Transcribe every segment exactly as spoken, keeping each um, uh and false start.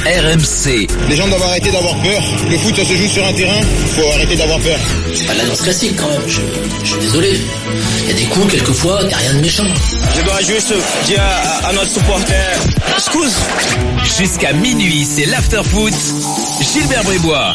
R M C. Les gens doivent arrêter d'avoir peur. Le foot, ça se joue sur un terrain. Faut arrêter d'avoir peur. C'est pas de la danse classique quand même. Je, je suis désolé. Il y a des coups, quelquefois, il n'y a rien de méchant. Je dois juste dire à, à notre supporter, excuse. Jusqu'à minuit, c'est l'after-foot. Gilbert Brébois.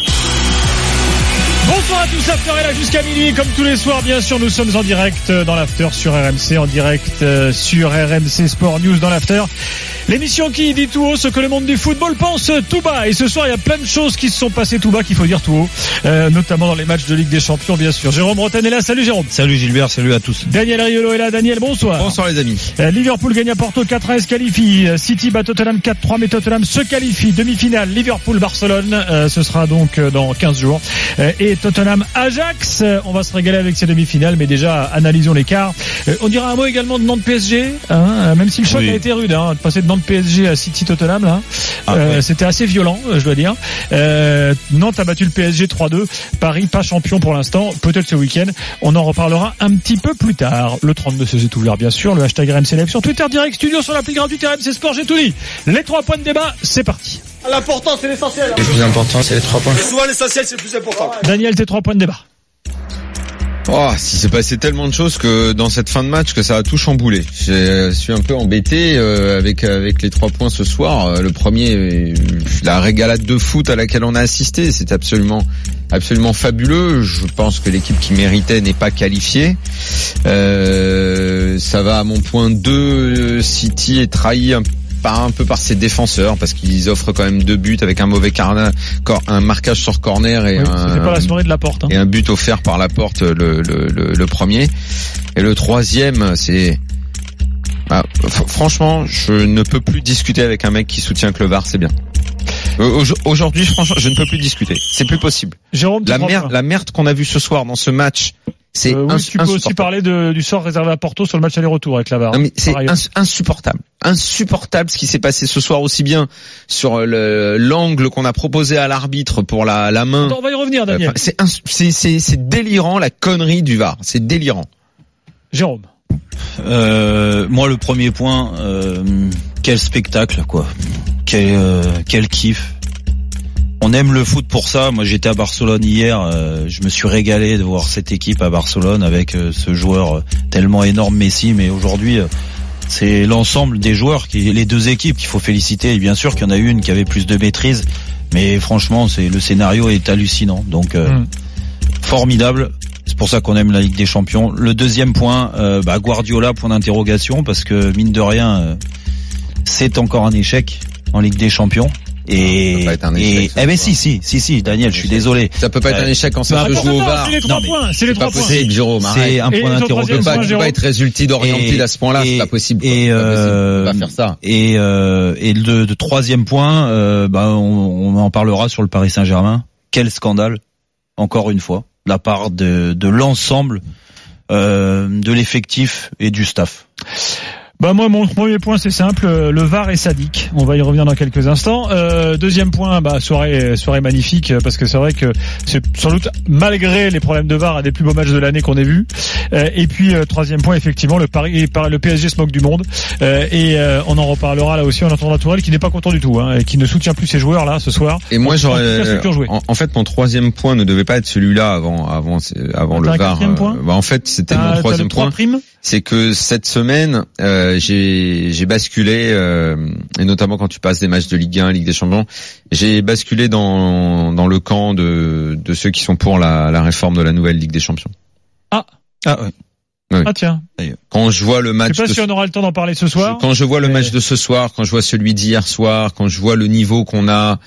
Bonsoir à tous, l'after est là jusqu'à minuit, comme tous les soirs, bien sûr, nous sommes en direct dans l'after sur R M C, en direct sur R M C Sport News dans l'after. L'émission qui dit tout haut ce que le monde du football pense tout bas. Et ce soir, il y a plein de choses qui se sont passées tout bas qu'il faut dire tout haut, euh, notamment dans les matchs de Ligue des Champions, bien sûr. Jérôme Rotten est là. Salut Jérôme. Salut Gilbert, salut à tous. Daniel Riolo est là. Daniel, bonsoir. Bonsoir les amis. Euh, Liverpool gagne à Porto quatre un et se qualifie. City bat Tottenham quatre trois, mais Tottenham se qualifie. Demi-finale, Liverpool-Barcelone. Euh, ce sera donc euh, dans quinze jours. Euh, et Tottenham-Ajax. Euh, on va se régaler avec ces demi-finales, mais déjà, analysons l'écart. Euh, on dira un mot également de Nantes-P S G, hein, même si le choc oui. a été rude, hein, de passer de Nantes-P S G à City Tottenham là, ah, euh, ouais. c'était assez violent, je dois dire. Euh, Nantes a battu le P S G trois deux. Paris pas champion pour l'instant, peut-être ce week-end. On en reparlera un petit peu plus tard. Le trente-deux seize est ouvert bien sûr. Le hashtag R M C Live sur Twitter, direct studio sur l'appli gratuite R M C Sport. J'ai tout dit. Les trois points de débat, c'est parti. L'important c'est l'essentiel. Le plus important c'est les trois points. Et souvent l'essentiel c'est le plus important. Daniel, tes trois points de débat. Oh, si c'est passé tellement de choses que dans cette fin de match que ça a tout chamboulé. Je suis un peu embêté euh, avec avec les trois points ce soir. Le premier, la régalade de foot à laquelle on a assisté, c'est absolument absolument fabuleux. Je pense que l'équipe qui méritait n'est pas qualifiée. Euh, ça va à mon point deux. City est trahi un peu. un peu par ses défenseurs parce qu'ils offrent quand même deux buts avec un mauvais carnet, un marquage sur corner et oui, un, c'était pas la soirée de Laporte, hein. et un but offert par Laporte le, le, le, le premier. Et le troisième, c'est ah, f- franchement, je ne peux plus discuter avec un mec qui soutient que le V A R, c'est bien. Aujourd'hui, franchement, je ne peux plus discuter. C'est plus possible. Jérôme, la merde, la merde qu'on a vue ce soir dans ce match. C'est euh, oui, tu peux aussi parler de, du sort réservé à Porto sur le match aller-retour avec la V A R. Non, mais c'est ins- insupportable. Insupportable ce qui s'est passé ce soir, aussi bien sur le, l'angle qu'on a proposé à l'arbitre pour la, la main. Attends, on va y revenir, Daniel. Enfin, c'est, ins- c'est, c'est, c'est délirant la connerie du V A R. C'est délirant. Jérôme. Euh, moi, le premier point, euh, quel spectacle, quoi. Quel, euh, quel kiff. On aime le foot pour ça. Moi, j'étais à Barcelone hier. Euh, je me suis régalé de voir cette équipe à Barcelone avec euh, ce joueur tellement énorme, Messi. Mais aujourd'hui, euh, c'est l'ensemble des joueurs, qui, les deux équipes qu'il faut féliciter. Et bien sûr qu'il y en a une qui avait plus de maîtrise. Mais franchement, c'est le scénario est hallucinant. Donc, euh, mmh. formidable. C'est pour ça qu'on aime la Ligue des Champions. Le deuxième point, euh, bah, Guardiola, point d'interrogation, parce que mine de rien, euh, c'est encore un échec en Ligue des Champions. Et, ça peut pas être un échec, et eh ben si si si si Daniel, je suis désolé. Ça peut pas être euh, un échec quand ça se joue au V A R. C'est les trois points, c'est les trois points. C'est Jérôme, c'est un point d'interrogation. Tu peux pas, pas être résulté d'orienté à ce point-là, c'est pas possible. Et euh, on va faire ça. Et euh, et le, le troisième point, euh, bah on, on en parlera sur le Paris Saint-Germain. Quel scandale, encore une fois, de la part de de l'ensemble euh, de l'effectif et du staff. Bah moi mon premier point c'est simple, le V A R est sadique. On va y revenir dans quelques instants. Euh, deuxième point, bah soirée soirée magnifique parce que c'est vrai que c'est sans doute malgré les problèmes de V A R un des plus beaux matchs de l'année qu'on ait vu. Euh, et puis euh, troisième point effectivement le Paris le P S G se moque du monde euh, et euh, on en reparlera là aussi. On entendra Tourelle qui n'est pas content du tout hein, et qui ne soutient plus ses joueurs là ce soir. Et moi j'aurais en, en fait mon troisième point ne devait pas être celui-là avant avant avant le V A R. Euh, bah en fait c'était t'as, mon troisième point. C'est que cette semaine euh, j'ai j'ai basculé euh, et notamment quand tu passes des matchs de Ligue un, Ligue des Champions, j'ai basculé dans dans le camp de de ceux qui sont pour la la réforme de la nouvelle Ligue des Champions. Ah ah ouais. Oui. Ah tiens. Quand je vois le match, je sais pas de... si on aura le temps d'en parler ce soir. Quand je vois le mais... match de ce soir, quand je vois celui d'hier soir, quand je vois le niveau qu'on a,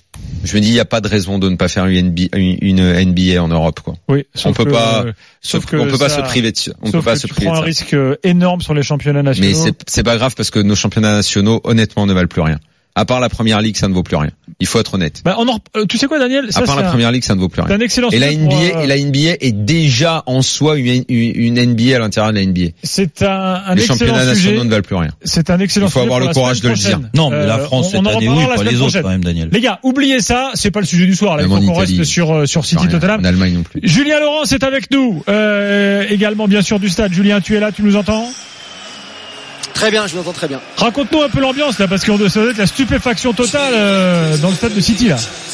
je me dis il y a pas de raison de ne pas faire une N B A, une N B A en Europe quoi. Oui, on peut que, pas euh, sauf que on peut pas ça, se priver de ça. On sauf peut pas que se tu priver prends de ça. un risque énorme sur les championnats nationaux. Mais c'est c'est pas grave parce que nos championnats nationaux honnêtement ne valent plus rien. À part la première ligue, ça ne vaut plus rien. Il faut être honnête. Bah on en, euh, tu sais quoi, Daniel, ça, à part la un, première ligue, ça ne vaut plus rien. C'est un excellent. Et la N B A, pour, euh, et la N B A est déjà en soi une, une, une N B A à l'intérieur de la N B A. C'est un, un les excellent championnats sujet. nationaux ne valent plus rien. C'est un excellent. Il faut sujet avoir le courage de le dire. Non, mais la France euh, cette année oui, pas les autres quand même, Daniel. Les gars, oubliez ça, c'est pas le sujet du soir. Là, il faut qu'on reste sur sur City Tottenham. En Allemagne non plus. Julien Laurence est avec nous, euh, également bien sûr du stade. Julien, tu es là, tu nous entends? très bien, je vous entends très bien. Raconte-nous un peu l'ambiance là, parce qu'on doit être la stupéfaction totale euh, dans le stade de City là.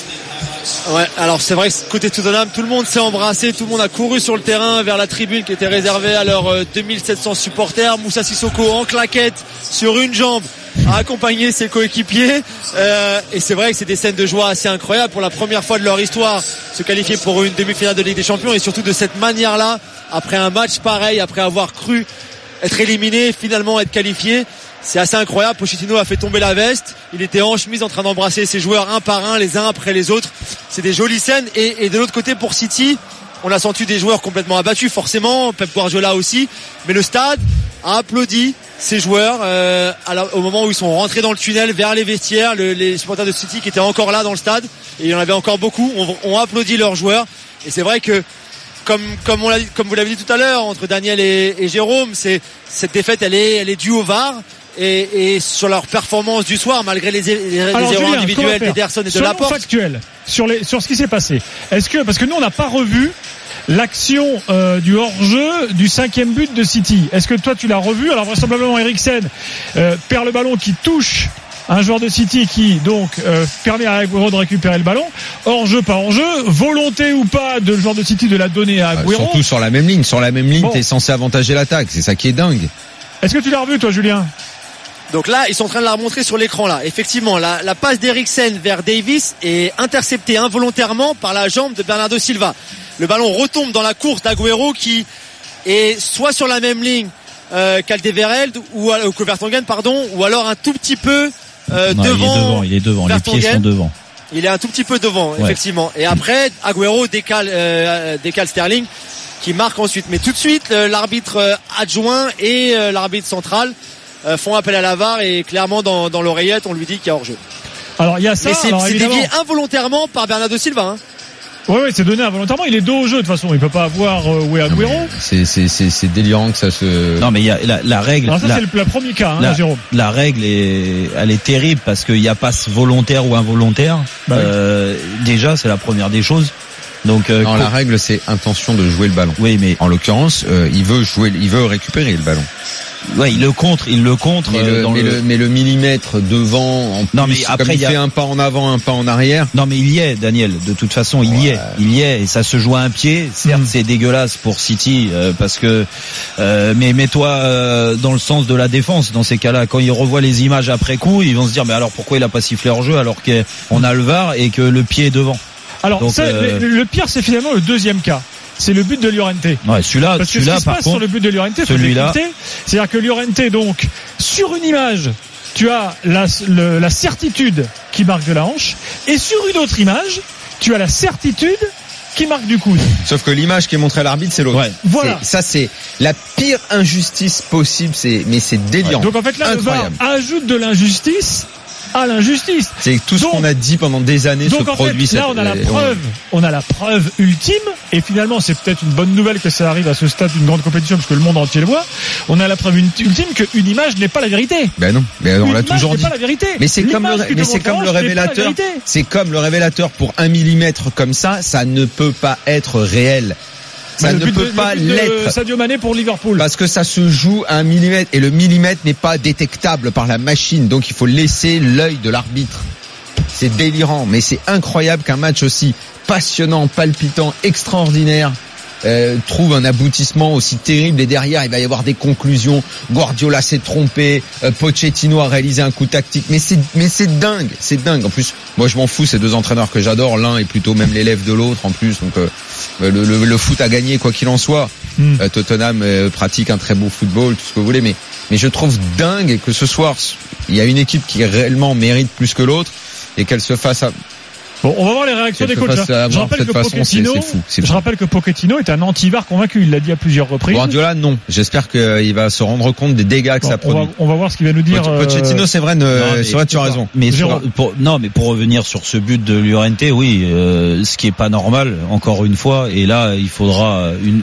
Ouais, alors c'est vrai que côté Tottenham, tout le monde s'est embrassé, tout le monde a couru sur le terrain vers la tribune qui était réservée à leurs euh, deux mille sept cents supporters. Moussa Sissoko en claquette sur une jambe a accompagné ses coéquipiers euh, et c'est vrai que c'est des scènes de joie assez incroyables pour la première fois de leur histoire, se qualifier pour une demi-finale de Ligue des Champions et surtout de cette manière-là, après un match pareil, après avoir cru être éliminé, finalement être qualifié. C'est assez incroyable. Pochettino a fait tomber la veste. Il était en chemise en train d'embrasser ses joueurs un par un, les uns après les autres. C'est des jolies scènes. Et, et de l'autre côté, pour City, on a senti des joueurs complètement abattus, forcément. Pep Guardiola aussi. Mais le stade a applaudi ces joueurs euh, au moment où ils sont rentrés dans le tunnel vers les vestiaires. Le, les supporters de City qui étaient encore là dans le stade, et il y en avait encore beaucoup, ont, ont applaudi leurs joueurs. Et c'est vrai que Comme, comme, on l'a dit, comme vous l'avez dit tout à l'heure, entre Daniel et, et Jérôme, c'est, cette défaite, elle est, elle est due au V A R et, et sur leur performance du soir, malgré les, les, les Alors, erreurs Julien, individuelles d'Ederson et de Soyons Laporte. factuels sur les, sur ce qui s'est passé. Est-ce que, parce que nous, on n'a pas revu l'action euh, du hors-jeu du cinquième but de City. Est-ce que toi, tu l'as revu? Alors, vraisemblablement, Eriksen euh, perd le ballon qui touche un joueur de City qui donc euh, permet à Agüero de récupérer le ballon, hors-jeu pas hors-jeu, volonté ou pas de le joueur de City de la donner à Agüero. Surtout sur la même ligne, sur la même ligne, bon. T'es censé avantager l'attaque, c'est ça qui est dingue. Est-ce que tu l'as revu toi, Julien? Donc là, ils sont en train de la remontrer sur l'écran là. Effectivement, la, la passe d'Eriksen vers Davis est interceptée involontairement par la jambe de Bernardo Silva. Le ballon retombe dans la course d'Agüero qui est soit sur la même ligne euh, qu'Alderweireld ou euh, que Vertonghen, pardon, ou alors un tout petit peu Euh, non, devant, il est devant, il est devant. Les pieds sont devant. Il est un tout petit peu devant, ouais. effectivement. Et après, Agüero décale, euh, décale Sterling, qui marque ensuite. Mais tout de suite, euh, l'arbitre euh, adjoint et euh, l'arbitre central euh, font appel à la V A R et clairement dans, dans l'oreillette, on lui dit qu'il y a hors-jeu. Alors il y a ça. Mais c'est, alors, c'est évidemment... dévié involontairement par Bernardo Silva. Hein. Oui, oui, c'est donné involontairement. Il est dos au jeu de toute façon. Il peut pas avoir euh, où est Agüero. C'est, c'est, c'est, c'est délirant que ça se. Non, mais il y a la, la règle. Alors ça, la, c'est le, le premier cas, hein, la, Jérôme. La règle est, elle est terrible parce qu'il n'y a pas volontaire ou involontaire. Bah, euh, oui. Déjà, c'est la première des choses. Donc, euh, non, la règle, c'est intention de jouer le ballon. Oui, mais en l'occurrence, euh, il veut jouer, il veut récupérer le ballon. Ouais, il le contre, il le contre. Mais, le, dans mais, le... le, mais le millimètre devant, en plus, non, mais après, comme il y a... fait un pas en avant, un pas en arrière. Non, mais il y est, Daniel. De toute façon, il ouais. y est, il y est, et ça se joue à un pied. Certes, mmh. c'est dégueulasse pour City euh, parce que, euh, mais mets-toi euh, dans le sens de la défense. Dans ces cas-là, quand ils revoient les images après coup, ils vont se dire, mais alors pourquoi il a pas sifflé hors jeu alors qu'on a le V A R et que le pied est devant. Alors, Donc, ça, euh... le, le pire, c'est finalement le deuxième cas. C'est le but de Llorente. Ouais, celui-là, Parce que celui-là, ce qui se par passe contre, sur le but de Llorente, celui-là, c'est-à-dire que Llorente, donc, sur une image, tu as la, le, la certitude qui marque de la hanche, et sur une autre image, tu as la certitude qui marque du coude. Sauf que l'image qui est montrée à l'arbitre, c'est l'autre. Ouais. Voilà. C'est, ça, c'est la pire injustice possible. C'est, mais c'est délirant. Ouais. Donc en fait, là, incroyable. Le V A R ajoute de l'injustice à l'injustice. C'est tout ce donc, qu'on a dit pendant des années donc se en produit. Fait, là, on a la preuve, on a la preuve ultime, et finalement, c'est peut-être une bonne nouvelle que ça arrive à ce stade d'une grande compétition, parce que le monde entier le voit. On a la preuve ultime qu'une image n'est pas la vérité. Ben non, mais on une l'a toujours dit. Pas la vérité. Mais c'est comme le, mais c'est comme le révélateur. C'est comme le révélateur pour un millimètre comme ça, ça ne peut pas être réel. Ça ne peut de, pas le l'être. Sadio Mané pour Liverpool. Parce que ça se joue à un millimètre et le millimètre n'est pas détectable par la machine. Donc il faut laisser l'œil de l'arbitre. C'est délirant, mais c'est incroyable qu'un match aussi passionnant, palpitant, extraordinaire euh, trouve un aboutissement aussi terrible et derrière il va y avoir des conclusions. Guardiola s'est trompé, euh, Pochettino a réalisé un coup tactique, mais c'est mais c'est dingue, c'est dingue. En plus, moi je m'en fous, ces deux entraîneurs que j'adore, l'un est plutôt même l'élève de l'autre en plus, donc euh, le, le, le foot a gagné quoi qu'il en soit. Mm. Euh, Tottenham euh, pratique un très beau football, tout ce que vous voulez, mais mais je trouve dingue que ce soir il y a une équipe qui réellement mérite plus que l'autre et qu'elle se fasse à... Bon, on va voir les réactions des coachs. Je rappelle que Pochettino, c'est fou, c'est fou. Je rappelle que Pochettino est un anti-V A R convaincu. Il l'a dit à plusieurs reprises. Guardiola, non. J'espère qu'il va se rendre compte des dégâts que bon, ça produit. On va, on va voir ce qu'il va nous dire. Pochettino, c'est vrai, ne, non, c'est vrai, tu as raison. Mais sur, pour, non, mais pour revenir sur ce but de Llorente, oui, euh, ce qui est pas normal, encore une fois, et là, il faudra une,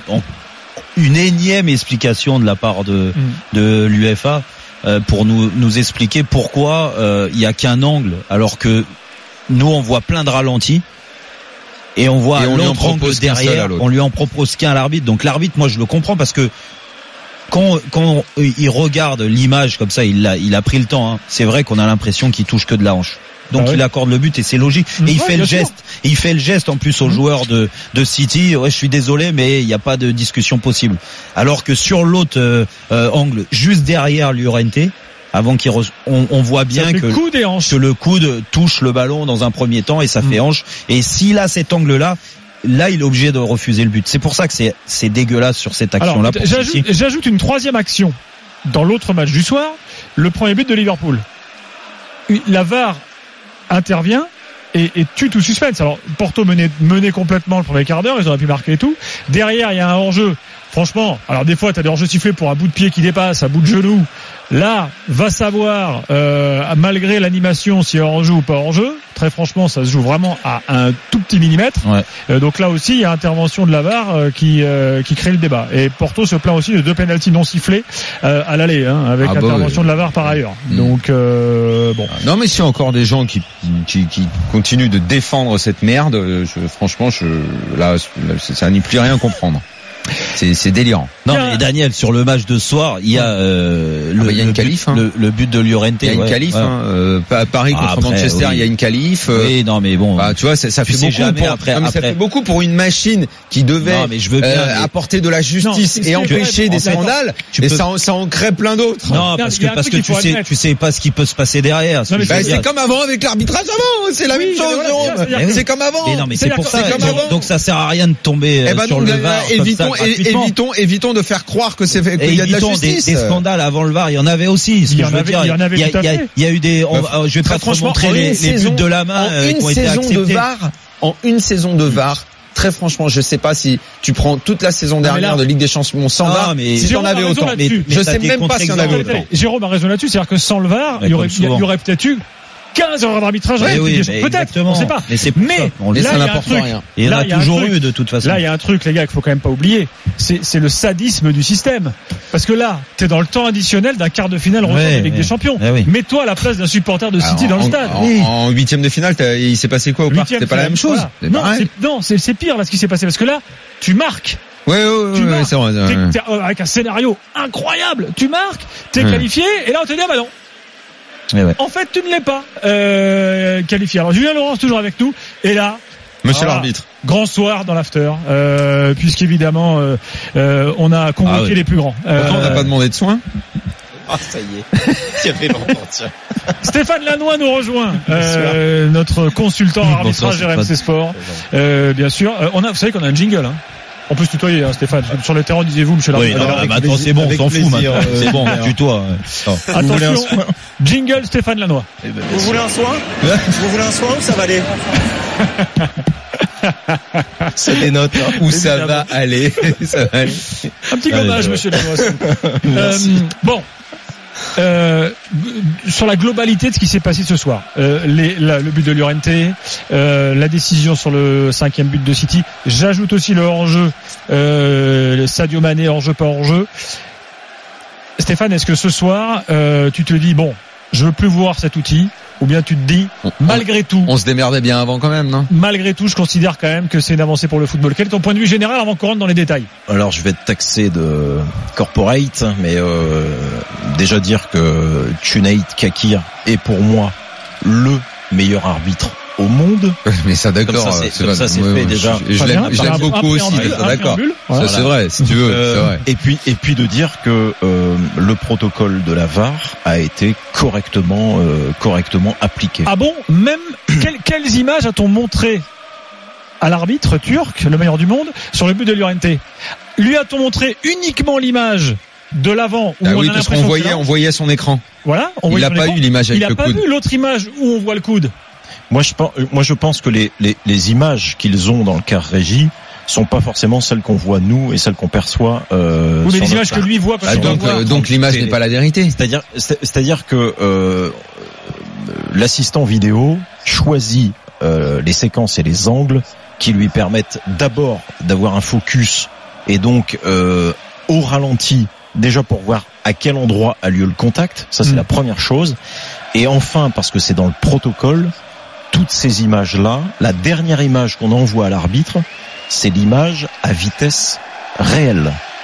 une énième explication de la part de, mm. de l'UEFA euh, pour nous, nous expliquer pourquoi euh, il y a qu'un angle, alors que nous on voit plein de ralentis et on voit et on l'autre angle derrière, on lui en propose qu'un à l'arbitre. Donc l'arbitre, moi je le comprends parce que quand quand il regarde l'image comme ça, il a il a pris le temps. Hein. C'est vrai qu'on a l'impression qu'il touche que de la hanche. Donc ah ouais. il accorde le but et c'est logique. Et ouais, il fait le geste. Et il fait le geste en plus aux mmh. joueurs de de City. Ouais, je suis désolé, mais il n'y a pas de discussion possible. Alors que sur l'autre euh, euh, angle, juste derrière Llorente, avant qu'il re... on, on voit bien que, coude et hanche. que le coude touche le ballon dans un premier temps et ça mmh. fait hanche. Et s'il a cet angle-là, là il est obligé de refuser le but. C'est pour ça que c'est c'est dégueulasse sur cette action-là. Alors, j'ajoute, j'ajoute une troisième action dans l'autre match du soir. Le premier but de Liverpool. La V A R intervient et, et tue tout suspense. Alors Porto menait, menait complètement le premier quart d'heure, ils auraient pu marquer et tout. Derrière il y a un hors-jeu. Franchement, alors des fois t'as des hors-jeux sifflés pour un bout de pied qui dépasse, un bout de genou. Là, va savoir euh, malgré l'animation si hors-jeu ou pas hors-jeu. Très franchement, ça se joue vraiment à un tout petit millimètre. Ouais. Euh, donc là aussi, il y a intervention de la V A R euh, qui euh, qui crée le débat. Et Porto se plaint aussi de deux pénaltys non sifflés euh, à l'aller, hein, avec ah bah intervention ouais. de la V A R par ailleurs. Mmh. Donc euh, bon. Non, mais s'il y a encore des gens qui qui, qui continuent de défendre cette merde, je, franchement, je, là, ça n'y plus rien comprendre. C'est, c'est délirant. Non mais Daniel, sur le match de ce soir, il y a euh, le, ah bah, il y a une qualif, but, hein. le, le but de Llorente. Il y a une ouais, qualif. ouais. Hein, euh, Paris contre après, Manchester, oui. il y a une qualif. Euh, oui, non mais bon. Bah, tu vois, ça, ça tu fait beaucoup. Jamais, pour, après, non, mais après. ça fait beaucoup pour une machine qui devait non, mais je veux bien, euh, mais... apporter de la justice non, et empêcher des scandales. Et ça, ça en crée plein d'autres. Non, parce que parce que tu sais, tu sais pas ce qui peut se passer derrière. C'est comme avant avec l'arbitrage avant. C'est la même chose. C'est comme avant. Mais non, mais c'est pour ça. Donc ça sert à rien de tomber sur le V A R. Évitons, évitons, évitons de faire croire que c'est qu'il y a de la justice. Des, des scandales avant le V A R, il y en avait aussi. Ce il, y que je veux avait, dire, il y en avait. Il y, il y, a, il y a eu des. On, bah, je vais pas trop montrer les, les buts de la main en une qui ont été saison acceptés. de V A R, en une saison de V A R. Très franchement, je sais pas si tu prends toute la saison dernière là, de Ligue des Champions sans V A R, mais si t'en avais autant. Mais, mais je sais même pas si on avait autant. Jérôme a raison là-dessus, c'est-à-dire que sans le V A R, il y aurait, il y aurait peut-être eu quinze erreurs d'arbitrage. Oui, oui, peut-être, on sait pas. Mais, c'est mais on laisse là, il y a un truc. Rien. Et il y en a toujours eu de toute façon. Là, il y a un truc, les gars, qu'il faut quand même pas oublier. C'est, c'est le sadisme du système. Parce que là, t'es dans le temps additionnel d'un quart de finale retour ouais, de Ligue ouais. des Champions. Ouais, oui. Mets-toi à la place d'un supporter de City alors, dans en, le stade. En, oui. en huitième de finale, il s'est passé quoi au parc? C'était pas la même chose. Voilà. C'est non, c'est, non, c'est, c'est pire là ce qui s'est passé parce que là, tu marques. Ouais, ouais, ouais, tu ouais, marques, c'est vrai. Ouais. T'es, t'es, avec un scénario incroyable, tu marques, t'es ouais. qualifié, et là on te dit ah bah non. Ouais. En fait, tu ne l'es pas euh, qualifié. Alors Julien Laurence toujours avec nous, et là, Monsieur voilà, l'arbitre, grand soir dans l'after, euh, puisqu'évidemment euh, euh, on a convoqué ah ouais. les plus grands. Euh, Pourtant, on n'a pas demandé de soins. Ah ça y est, il y avait longtemps. Tiens. Stéphane Lannoy nous rejoint, euh, notre consultant arbitrage R M C Sport, euh, bien sûr. Euh, on a, vous savez qu'on a un jingle. Hein. On peut se tutoyer, hein, Stéphane. Sur le terrain, disiez-vous, monsieur l'arbitre. Oui, non, maintenant c'est bon, on s'en fout maintenant. Euh, c'est bon, tutoie. Attention, jingle Stéphane Lannoy. Eh ben, vous voulez un soin Vous voulez un soin ou ça va aller Ça dénote hein. Où ça va aller. Ça va aller. Un petit gommage, monsieur Lannoy. euh, bon. Euh, sur la globalité de ce qui s'est passé ce soir, euh, les, la, le but de Llorente, euh, la décision sur le cinquième but de City, j'ajoute aussi le hors-jeu, euh, Sadio Mané hors-jeu pas hors-jeu. Stéphane, est-ce que ce soir euh, tu te dis bon, je veux plus voir cet outil, ou bien tu te dis on, malgré tout, on se démerdait bien avant quand même, non? Malgré tout, je considère quand même que c'est une avancée pour le football. Quel est ton point de vue général avant qu'on rentre dans les détails? Alors je vais te taxer de corporate, mais euh, déjà dire que Cüneyt Çakır est pour moi le meilleur arbitre au monde. Mais ça d'accord, comme ça c'est, c'est, comme ça, c'est ouais, fait déjà. Je, je l'aime, je l'aime beaucoup aussi, d'accord. Voilà. Ça, c'est vrai, si tu veux. Euh, c'est vrai. Et puis et puis de dire que euh, le protocole de la V A R a été correctement euh, correctement appliqué. Ah bon? Même quelles, quelles images a-t-on montré à l'arbitre turc, le meilleur du monde, sur le but de Llorente? Lui a-t-on montré uniquement l'image de l'avant où ah on oui, a parce qu'on voyait, on voyait son écran. Voilà. On il n'a pas écran. eu l'image avec il le coude. Il n'a pas vu l'autre image où on voit le coude. Moi, je pense, moi, je pense que les, les, les images qu'ils ont dans le car régie sont pas forcément celles qu'on voit nous et celles qu'on perçoit. Euh, oui, mais les images que lui voit. Ah, donc, euh, donc l'image n'est pas la vérité. C'est-à-dire, c'est-à-dire que euh, l'assistant vidéo choisit euh, les séquences et les angles qui lui permettent d'abord d'avoir un focus et donc euh, au ralenti déjà pour voir à quel endroit a lieu le contact. Ça, c'est mmh. la première chose. Et enfin, parce que c'est dans le protocole, toutes ces images-là, la dernière image qu'on envoie à l'arbitre, c'est l'image à vitesse réelle.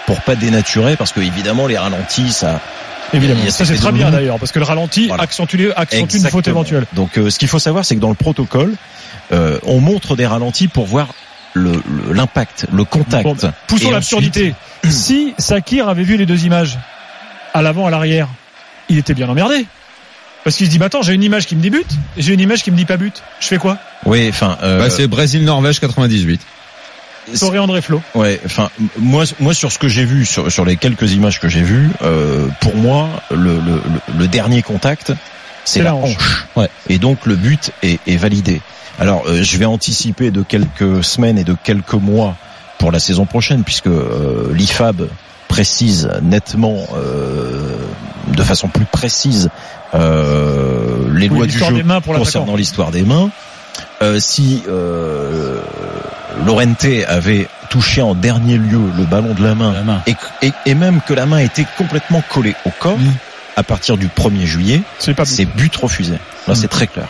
pour pas dénaturer, parce que évidemment les ralentis, ça. Évidemment, ça c'est très bien d'ailleurs, parce que le ralenti voilà. accentue, accentue une faute éventuelle. Donc euh, ce qu'il faut savoir, c'est que dans le protocole, euh, on montre des ralentis pour voir le, le, l'impact, le contact. Bon, poussons l'absurdité. Ensuite... Si Sakir avait vu les deux images, à l'avant, à l'arrière, il était bien emmerdé. Parce qu'il se dit, bah attends, j'ai une image qui me dit but, et j'ai une image qui me dit pas but. Je fais quoi? Oui, enfin, euh... bah, c'est Brésil-Norvège quatre-vingt-dix-huit. Torré André Flo. Ouais, enfin, moi, moi, sur ce que j'ai vu, sur, sur les quelques images que j'ai vues, euh, pour moi, le, le, le dernier contact, c'est, c'est la hanche. hanche. Ouais. Et donc, le but est, est validé. Alors, euh, je vais anticiper de quelques semaines et de quelques mois pour la saison prochaine, puisque euh, l'I F A B précise nettement, euh, de façon plus précise, euh, les oui, lois du jeu concernant l'histoire des mains. Euh, si euh, Llorente avait touché en dernier lieu le ballon de la main, la main. Et, et, et même que la main était complètement collée au corps, mmh. à partir du premier juillet, c'est, pas c'est but refusé. Là, mmh. c'est très clair.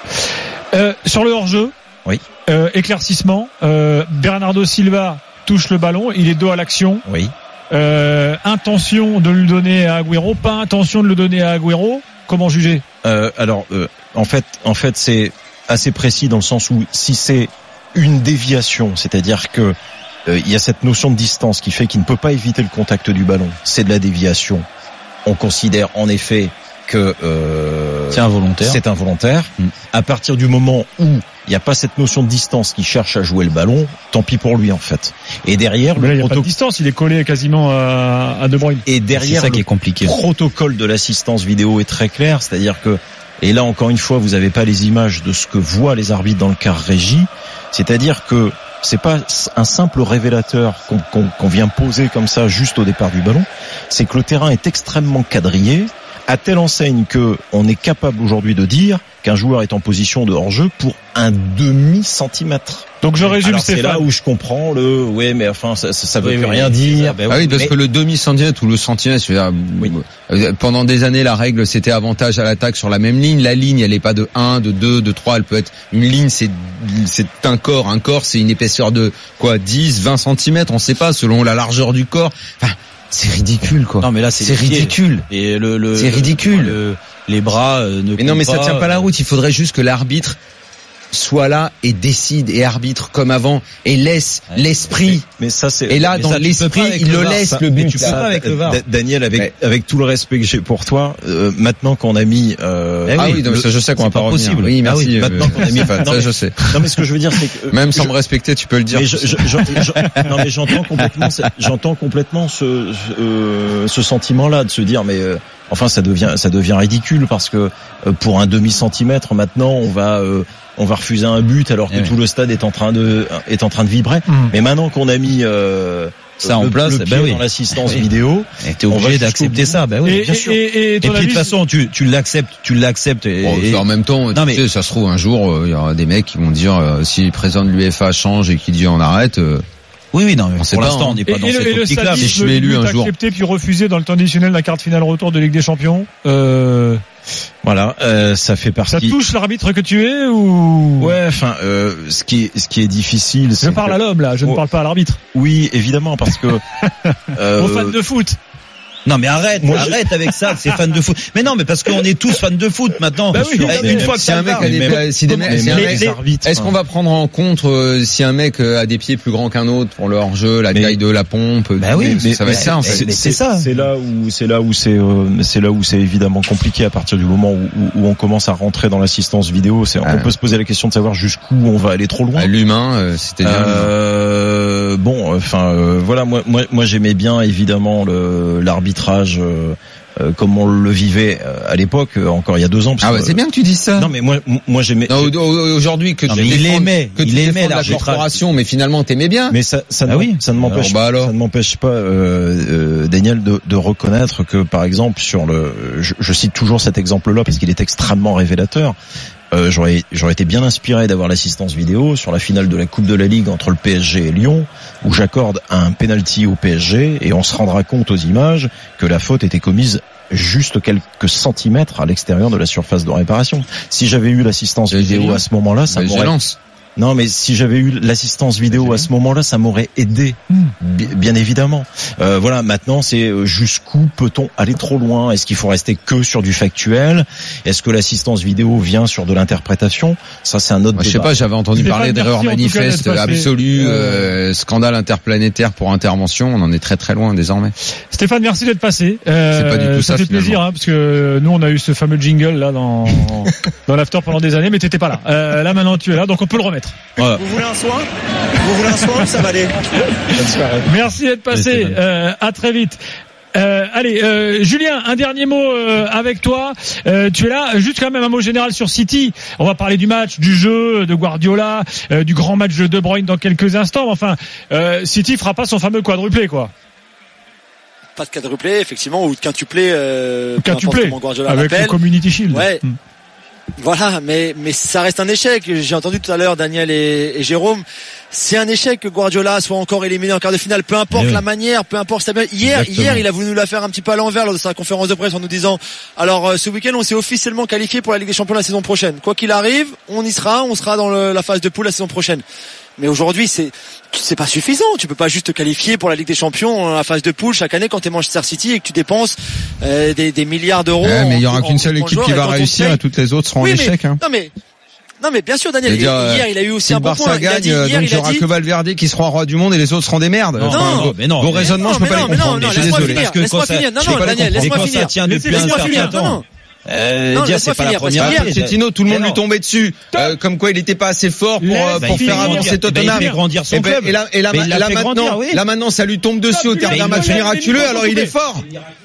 Euh, sur le hors-jeu, oui. euh, éclaircissement, euh, Bernardo Silva touche le ballon, il est dos à l'action. Oui. Euh, intention de le donner à Agüero, pas intention de le donner à Agüero. Comment juger? euh, Alors, euh, en fait, en fait, c'est assez précis dans le sens où si c'est une déviation, c'est-à-dire que euh, il y a cette notion de distance qui fait qu'il ne peut pas éviter le contact du ballon, c'est de la déviation. On considère en effet que euh, c'est involontaire. C'est involontaire. Mmh. À partir du moment où il n'y a pas cette notion de distance qui cherche à jouer le ballon, tant pis pour lui en fait. Et derrière, mais le là, il n'y a pas de distance, il est collé quasiment à, à De Bruyne. Et derrière, c'est ça le qui est compliqué. Protocole de l'assistance vidéo est très clair, c'est-à-dire que, et là encore une fois, vous n'avez pas les images de ce que voient les arbitres dans le quart régie, c'est-à-dire que c'est pas un simple révélateur qu'on, qu'on, qu'on vient poser comme ça juste au départ du ballon, c'est que le terrain est extrêmement quadrillé, à telle enseigne que on est capable aujourd'hui de dire qu'un joueur est en position de hors-jeu pour un demi-centimètre. Donc je résume, c'est là où je comprends le, ouais, mais enfin ça, ça, ça veut oui, plus oui, rien dire. Ça, ben ah oui, parce mais... que le demi-centimètre ou le centimètre, je veux dire, oui. pendant des années la règle c'était avantage à l'attaque sur la même ligne. La ligne elle est pas de un, de deux, de trois, elle peut être une ligne, c'est c'est un corps, un corps c'est une épaisseur de quoi, dix, vingt centimètres, on sait pas selon la largeur du corps. Enfin, c'est ridicule quoi. Non mais là c'est, c'est ridicule. Et le, le c'est ridicule. Le, les bras euh, ne. Mais non mais pas, ça tient pas la route. Il faudrait juste que l'arbitre soit là et décide et arbitre comme avant et laisse ouais, l'esprit. Mais, mais ça c'est. Et là dans ça, l'esprit il le, le laisse ça, le but. Tu peux pas avec le V A R. Daniel, avec ouais. avec tout le respect que j'ai pour toi, euh, maintenant qu'on a mis. Euh, ah oui, donc, le, ça, je sais qu'on va pas revenir. Possible. Oui, merci. Ah oui, maintenant qu'on a mis. Ça, non, je sais. Non mais ce que je veux dire c'est que même sans me respecter, tu peux le dire. Mais je, je, je, je, non mais j'entends complètement, j'entends complètement ce euh, ce sentiment-là de se dire mais. Euh, Enfin, ça devient ça devient ridicule parce que euh, pour un demi centimètre maintenant, on va euh, on va refuser un but alors que eh tout oui. le stade est en train de est en train de vibrer. Mmh. Mais maintenant qu'on a mis euh, ça en le, place, le pied bah oui. dans l'assistance oui. vidéo, t'es obligé d'accepter ça. Bah oui, et, bien sûr. Et, et, et, et puis de toute façon, tu tu l'acceptes, tu l'acceptes. Et, bon, et en même temps, non, tu mais... sais, ça se trouve un jour, il y aura des mecs qui vont dire euh, si le président de l'UEFA change et qu'il dit on arrête. Euh, Oui, oui, non, mais on pour l'instant, on n'est pas et, dans et cette le, optique-là. Mais je suis élu un jour. Accepté puis refusé dans le temps additionnel la carte finale retour de Ligue des Champions. Euh... Voilà, euh, ça fait partie. Ça touche l'arbitre que tu es ou? Ouais, enfin, euh, ce qui est, ce qui est difficile. Je parle que... à l'homme là, je oh. ne parle pas à l'arbitre. Oui, évidemment, parce que. euh... Aux fans de foot. Non mais arrête, Moi, arrête je... avec ça, c'est fans de foot. Mais non, mais parce qu'on est tous fans de foot maintenant. Bah oui, une fois que si un mec a des, si des mecs, si un mec, arbitres, est-ce qu'on va prendre en compte euh, si un mec a des pieds plus grands qu'un autre pour le hors-jeu, la mais, taille de la pompe? Bah oui, mais, ça va être ça en fait. C'est, c'est ça. C'est là où c'est là où c'est euh, c'est là où c'est évidemment compliqué à partir du moment où, où, où on commence à rentrer dans l'assistance vidéo. C'est, ah. On peut se poser la question de savoir jusqu'où on va aller trop loin. Ah, l'humain, euh, c'était bien. Euh, bon, enfin euh, voilà, moi moi moi j'aimais bien évidemment le l'arbitrage. Euh, Euh, comme on le vivait euh, à l'époque, euh, encore il y a deux ans. Ah ouais, c'est bien que tu dises ça. Non mais moi, moi j'aimais. Non, aujourd'hui que non, tu il aimait, que il tu aimait la corporation, mais finalement t'aimais bien. Mais ça, ça, ah ne, oui. ça ne m'empêche, alors, bah alors. ça ne m'empêche pas, euh, euh, Daniel, de, de reconnaître que par exemple sur le, je, je cite toujours cet exemple-là parce qu'il est extrêmement révélateur. Euh, j'aurais, j'aurais été bien inspiré d'avoir l'assistance vidéo sur la finale de la Coupe de la Ligue entre le P S G et Lyon, où j'accorde un penalty au P S G et on se rendra compte aux images que la faute était commise juste quelques centimètres à l'extérieur de la surface de réparation. Si j'avais eu l'assistance vidéo à ce moment-là, ça m'aurait, Non, mais si j'avais eu l'assistance vidéo à ce moment-là, ça m'aurait aidé, mmh. bien évidemment. Euh, voilà, maintenant, c'est jusqu'où peut-on aller trop loin? Est-ce qu'il faut rester que sur du factuel? Est-ce que l'assistance vidéo vient sur de l'interprétation? Ça, c'est un autre bah, débat. Je sais pas, j'avais entendu parler d'erreur manifeste absolue, euh, scandale interplanétaire pour intervention. On en est très très loin désormais. Stéphane, merci d'être passé. Euh, c'est pas du tout ça, ça fait finalement. plaisir, hein, parce que nous, on a eu ce fameux jingle là dans dans l'after pendant des années, mais t'étais pas là. Euh, là, maintenant, tu es là, donc on peut le remettre. Voilà. Vous voulez un soin? Vous voulez un soin? Ça va aller. Merci d'être passé. Euh, à très vite. Euh, allez, euh, Julien, un dernier mot euh, avec toi. Euh, tu es là. Juste quand même un mot général sur City. On va parler du match, du jeu, de Guardiola, euh, du grand match de De Bruyne dans quelques instants. Enfin, euh, City fera pas son fameux quadruplé, quoi. Pas de quadruplé, effectivement, ou de quintuplé. Euh, quintuplé avec le Community Shield. Ouais. Hmm. Voilà, mais mais ça reste un échec. J'ai entendu tout à l'heure Daniel et, et Jérôme. C'est un échec que Guardiola soit encore éliminé en quart de finale. Peu importe oui. la manière, peu importe sa hier Exactement. hier il a voulu nous la faire un petit peu à l'envers lors de sa conférence de presse en nous disant alors euh, ce week-end on s'est officiellement qualifié pour la Ligue des Champions la saison prochaine. Quoi qu'il arrive, on y sera, on sera dans le, la phase de poule la saison prochaine. Mais aujourd'hui, c'est c'est pas suffisant. Tu peux pas juste te qualifier pour la Ligue des Champions en la phase de poule chaque année quand t'es Manchester City et que tu dépenses euh, des, des milliards d'euros. Ouais, mais il y aura qu'une seule équipe qui va réussir et toutes les autres seront oui, en mais, échec. Hein. Non mais non mais bien sûr Daniel. Dire, hier il a eu aussi si un le bon Barça point. gagne, Il a dit, hier, donc il y aura dit... que Valverde qui sera roi du monde et les autres seront des merdes. Non, enfin, non, mais non. Vos raisonnements, je peux pas les comprendre. Non, non, je suis désolé. Finir, laisse-moi finir. Non, non, Daniel, laisse-moi finir. Tient depuis un certain temps. Euh, non, dire c'est pas la première fois. Pochettino, tout le monde lui tombait dessus, euh, comme quoi il était pas assez fort pour euh, pour faire avancer Tottenham. Il fait grandir son club. Et là, et là, là maintenant, là maintenant, ça lui tombe dessus au terme d'un match miraculeux. Alors il est fort.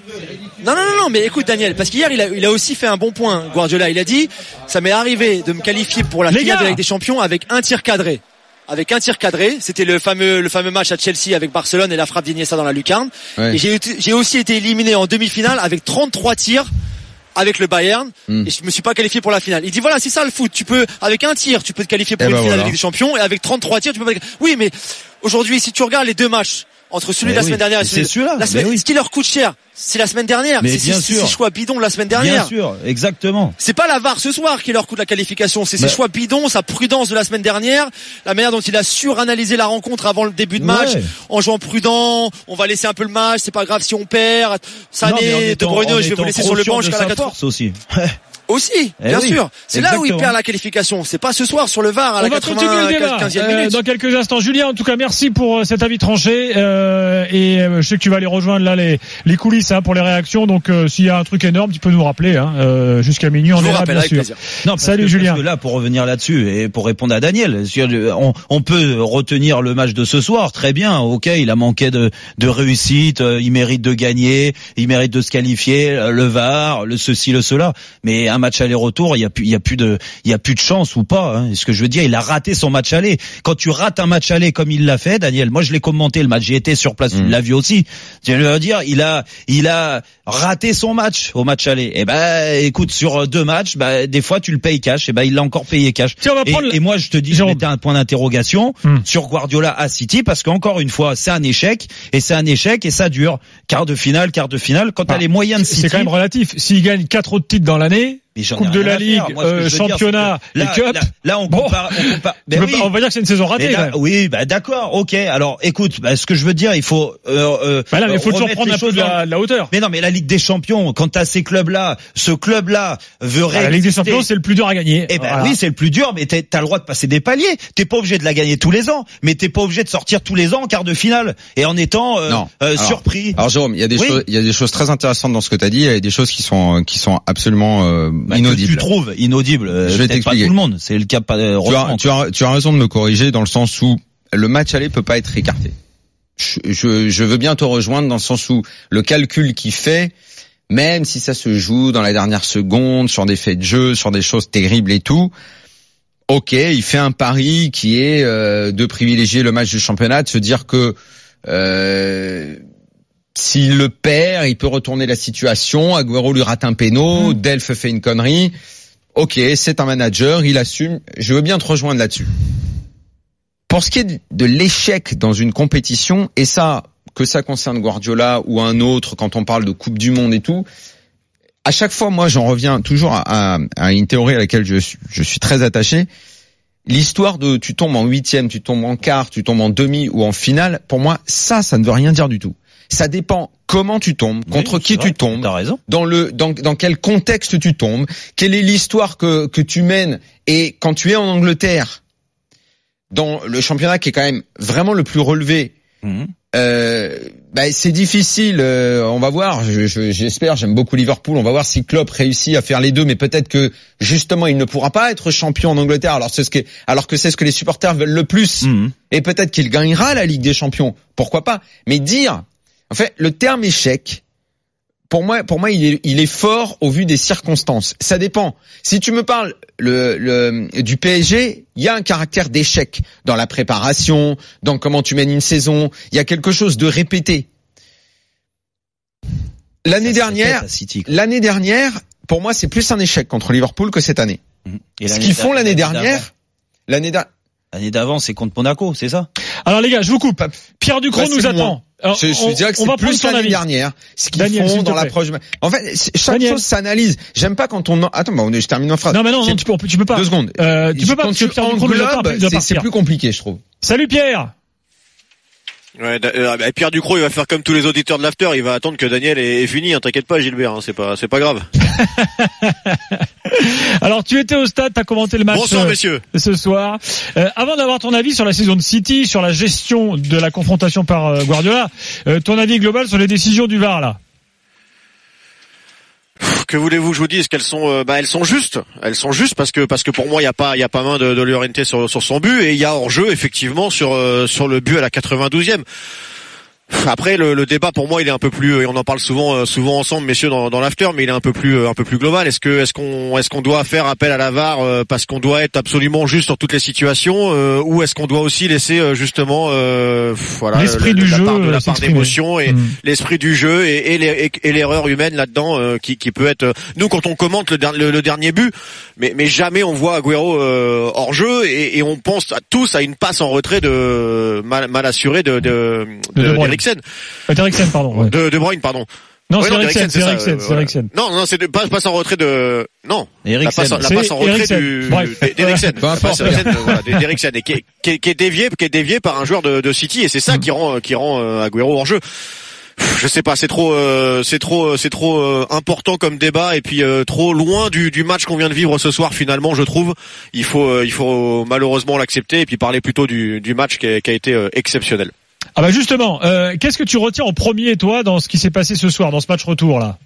Non, non, non, non, mais écoute Daniel, parce qu'hier il a, il a aussi fait un bon point. Guardiola, il a dit, ça m'est arrivé de me qualifier pour la finale de la Ligue des Champions avec un tir cadré. Avec un tir cadré, c'était le fameux le fameux match à Chelsea avec Barcelone et la frappe d'Iniesta dans la lucarne. Ouais. Et j'ai j'ai aussi été éliminé en demi-finale avec trente-trois tirs avec le Bayern mm. et je me suis pas qualifié pour la finale. Il dit voilà, c'est ça le foot, tu peux avec un tir, tu peux te qualifier pour et une bah finale voilà. de Ligue des Champions et avec trente-trois tirs, tu peux pas. Oui, mais aujourd'hui si tu regardes les deux matchs entre celui mais de la oui, semaine dernière et celui c'est celui-là. La semaine, oui. Ce qui leur coûte cher, c'est la semaine dernière. Mais c'est bien ces, sûr. ces choix bidons de la semaine dernière. Bien sûr, exactement. C'est pas la V A R ce soir qui leur coûte la qualification, c'est bah. ses choix bidons, sa prudence de la semaine dernière, la manière dont il a suranalysé la rencontre avant le début de match, ouais. en jouant prudent, on va laisser un peu le match, c'est pas grave si on perd. Sané, De Bruyne, je vais vous laisser sur le banc jusqu'à la quatorze. Aussi. Aussi, eh bien oui, sûr. C'est exactement. là où il perd la qualification. C'est pas ce soir sur le V A R à on la quatre-vingt-quinzième minute. Euh, dans quelques instants, Julien. En tout cas, merci pour cet avis tranché. Euh, et je sais que tu vas aller rejoindre là les les coulisses hein, pour les réactions. Donc, euh, s'il y a un truc énorme, tu peux nous rappeler hein, euh, jusqu'à minuit. On je est vous là, rappelle, bien sûr. Plaisir. Non, parce salut que, Julien. Parce que là, pour revenir là-dessus et pour répondre à Daniel, on, on peut retenir le match de ce soir. Très bien. Ok, il a manqué de de réussite. Il mérite de gagner. Il mérite de se qualifier. Le V A R, le ceci, le cela. Mais un match aller-retour. Il y a plus, il y a plus de, il y a plus de chance ou pas. Hein. Ce que je veux dire, il a raté son match aller. Quand tu rates un match aller comme il l'a fait, Daniel, moi je l'ai commenté le match, j'ai été sur place, mmh. il l'a vu aussi. Je veux dire, il a, il a raté son match au match aller. Et ben, écoute, sur deux matchs, bah des fois tu le payes cash. Et ben il l'a encore payé cash. Tiens, on va et, prendre et moi je te dis, je mettais un point d'interrogation mmh. sur Guardiola à City parce qu'encore une fois, c'est un échec et c'est un échec et ça dure. Quart de finale, quart de finale. Quand ah, t'as les moyens de City, c'est quand même relatif. S'il gagne quatre autres titres dans l'année. Coupe de la Ligue, Moi, euh, championnat, là, et cup. Là, là on bon. compare, on compare. Ben oui. pas, on va dire que c'est une saison ratée. Là, oui, bah d'accord, ok. Alors, écoute, bah, ce que je veux dire, il faut. Euh, euh, bah là, mais il faut toujours prendre un peu de la, de la hauteur. Mais non, mais la Ligue des Champions, quand t'as ces clubs-là, ce club-là veut réexister. La Ligue des Champions, c'est le plus dur à gagner. Eh ben voilà. oui, c'est le plus dur, mais t'as le droit de passer des paliers. T'es pas obligé de la gagner tous les ans, mais t'es pas obligé de sortir tous les ans en quart de finale et en étant euh, non. Euh, alors, surpris. Alors Jérôme, il y a des oui. choses, il y a des choses très intéressantes dans ce que t'as dit, et des choses qui sont qui sont absolument euh, bah, inaudibles. Tu trouves inaudible. Je vais t'expliquer. Pas tout le monde, c'est le cas. Euh, tu, as, tu, as, tu as raison de me corriger dans le sens où le match aller peut pas être écarté. Je, je, je veux bien te rejoindre dans le sens où le calcul qu'il fait, même si ça se joue dans la dernière seconde, sur des faits de jeu, sur des choses terribles et tout, ok, il fait un pari qui est euh, de privilégier le match du championnat, de se dire que euh, s'il le perd, il peut retourner la situation. Agüero lui rate un péno, mmh. Delph fait une connerie. Ok, c'est un manager, il assume. Je veux bien te rejoindre là-dessus. Pour ce qui est de l'échec dans une compétition, et ça, que ça concerne Guardiola ou un autre, quand on parle de Coupe du Monde et tout, à chaque fois, moi, j'en reviens toujours à, à, à une théorie à laquelle je suis, je suis très attaché. l'histoire de tu tombes en huitième, tu tombes en quart, tu tombes en demi ou en finale, pour moi, ça, ça ne veut rien dire du tout. Ça dépend comment tu tombes, contre oui, qui vrai, tu tombes, t'as raison. dans le dans dans quel contexte tu tombes, quelle est l'histoire que que tu mènes, et quand tu es en Angleterre, dans le championnat qui est quand même vraiment le plus relevé. Mmh. Euh, bah, c'est difficile. Euh, on va voir. Je, je, j'espère. J'aime beaucoup Liverpool. On va voir si Klopp réussit à faire les deux. Mais peut-être que justement, il ne pourra pas être champion en Angleterre. Alors c'est ce que, alors que c'est ce que les supporters veulent le plus. Mmh. Et peut-être qu'il gagnera la Ligue des Champions. Pourquoi pas? Mais dire, en fait, le terme échec, pour moi, pour moi, il est, il est fort au vu des circonstances. Ça dépend. Si tu me parles le, le du P S G, il y a un caractère d'échec dans la préparation, dans comment tu mènes une saison. Il y a quelque chose de répété. L'année ça dernière, City, l'année dernière, pour moi, c'est plus un échec contre Liverpool que cette année. Et ce qu'ils font l'année dernière, l'année dernière. L'année d'avant, c'est contre Monaco, c'est ça? Alors les gars, je vous coupe. Pierre Ducrot bah, nous attend. Alors, je, je on, dirais que on c'est va plus l'année dernière. Ce qu'ils Daniel, font dans l'approche. En fait, chaque Daniel. chose s'analyse. J'aime pas quand on. Attends, bah, je termine en phrase. Non, mais non, non tu, peux, tu peux pas. Deux secondes. Euh, tu peux pas. Quand tu tu englobes, c'est, c'est plus compliqué, je trouve. Salut Pierre. Ouais, euh, Pierre Ducrot, il va faire comme tous les auditeurs de l'after, il va attendre que Daniel est, est fini. Hein, t'inquiète pas, Gilbert, hein, c'est pas, c'est pas grave. Alors, tu étais au stade, t'as commenté le match. Bonsoir, euh, messieurs. Ce soir. Euh, avant d'avoir ton avis sur la saison de City, sur la gestion de la confrontation par euh, Guardiola, euh, ton avis global sur les décisions du V A R là. Que voulez-vous que je vous dise qu'elles sont euh, bah elles sont justes, elles sont justes parce que parce que pour moi il y a pas il y a pas main de, de Llorente sur sur son but et il y a hors-jeu effectivement sur euh, sur le but à la quatre-vingt-douzième. Après le, le débat pour moi il est un peu plus et on en parle souvent souvent ensemble messieurs dans, dans l'after mais il est un peu plus un peu plus global. Est-ce que est-ce qu'on est-ce qu'on doit faire appel à la V A R euh, parce qu'on doit être absolument juste sur toutes les situations euh, ou est-ce qu'on doit aussi laisser euh, justement euh, voilà l'esprit le, du la jeu part de la part d'émotion et mmh. l'esprit du jeu et, et, les, et, et l'erreur humaine là-dedans euh, qui qui peut être euh, nous quand on commente le, le, le dernier but mais mais jamais on voit Agüero euh, hors jeu et, et on pense à tous à une passe en retrait de mal, mal assurée de de, de, de d'Eriksen. Eriksen, pardon. Ouais. De, de Bruyne, pardon. Non, ouais, c'est Eriksen, c'est Eriksen, c'est Eriksen. Non, non, c'est de, pas, passe en retrait de, non. Eriksen. La passe, la passe en retrait Eriksen. du, d'Eriksen. La passe voilà, d'Eriksen. Et qui est, qui est, qui est dévié, qui est dévié par un joueur de, de City, et c'est ça mmh. qui rend, qui rend, euh, Agüero hors jeu. Je sais pas, c'est trop, euh, c'est trop, c'est trop euh, important comme débat et puis euh, trop loin du, du match qu'on vient de vivre ce soir finalement, je trouve. Il faut, euh, il faut malheureusement l'accepter et puis parler plutôt du, du match qui a, qui a été euh, exceptionnel. Ah bah justement, euh, qu'est-ce que tu retiens en premier toi dans ce qui s'est passé ce soir, dans ce match retour là?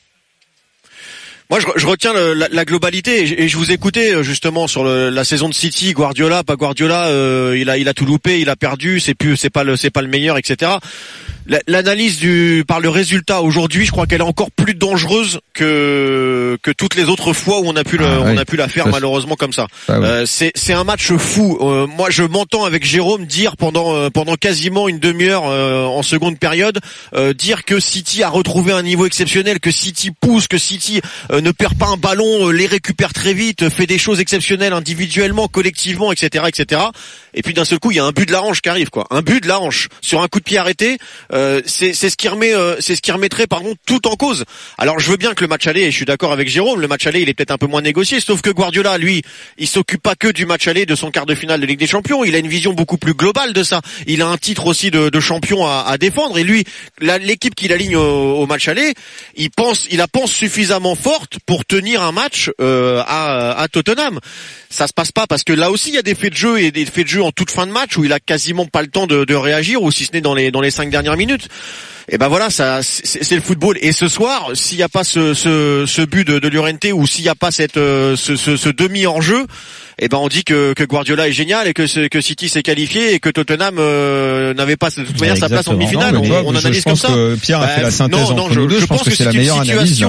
Moi, je, je retiens le, la, la globalité et je, et je vous écoutais justement sur le, la saison de City, Guardiola, pas Guardiola, euh, il a, il a tout loupé, il a perdu, c'est plus, c'est pas le, c'est pas le meilleur, et cetera. L'analyse du par le résultat aujourd'hui, je crois qu'elle est encore plus dangereuse que que toutes les autres fois où on a pu le, ah, oui. on a pu la faire ça, malheureusement comme ça. Ah, oui. euh, c'est c'est un match fou. Euh, moi, je m'entends avec Jérôme dire pendant euh, pendant quasiment une demi-heure euh, en seconde période euh, dire que City a retrouvé un niveau exceptionnel, que City pousse, que City euh, ne perd pas un ballon, euh, les récupère très vite, fait des choses exceptionnelles individuellement, collectivement, et cetera, et cetera. Et puis d'un seul coup, il y a un but de la hanche qui arrive, quoi. Un but de la hanche sur un coup de pied arrêté. Euh, c'est, c'est ce qui remet, euh, c'est ce qui remettrait, pardon, tout en cause. Alors je veux bien que le match aller, et je suis d'accord avec Jérôme, le match aller, il est peut-être un peu moins négocié. Sauf que Guardiola, lui, il s'occupe pas que du match aller, de son quart de finale de Ligue des Champions. Il a une vision beaucoup plus globale de ça. Il a un titre aussi de, de champion à, à défendre. Et lui, la, l'équipe qu'il aligne au, au match aller, il pense, il la pense suffisamment forte pour tenir un match euh, à, à Tottenham. Ça se passe pas parce que là aussi il y a des faits de jeu et des faits de jeu en toute fin de match où il a quasiment pas le temps de, de réagir ou si ce n'est dans les dans les cinq dernières minutes. Et ben voilà, ça c'est, c'est le football. Et ce soir, s'il n'y a pas ce, ce, ce but de, de Llorente ou s'il n'y a pas cette ce, ce, ce demi hors jeu, et ben on dit que, que Guardiola est génial et que, ce, que City s'est qualifié et que Tottenham euh, n'avait pas de toute manière sa place en demi-finale. Non, on, on je, analyse je pense comme ça. Que Pierre a fait bah, la synthèse non, non, entre je, nous deux. je, Je pense que, que c'est la meilleure analyse.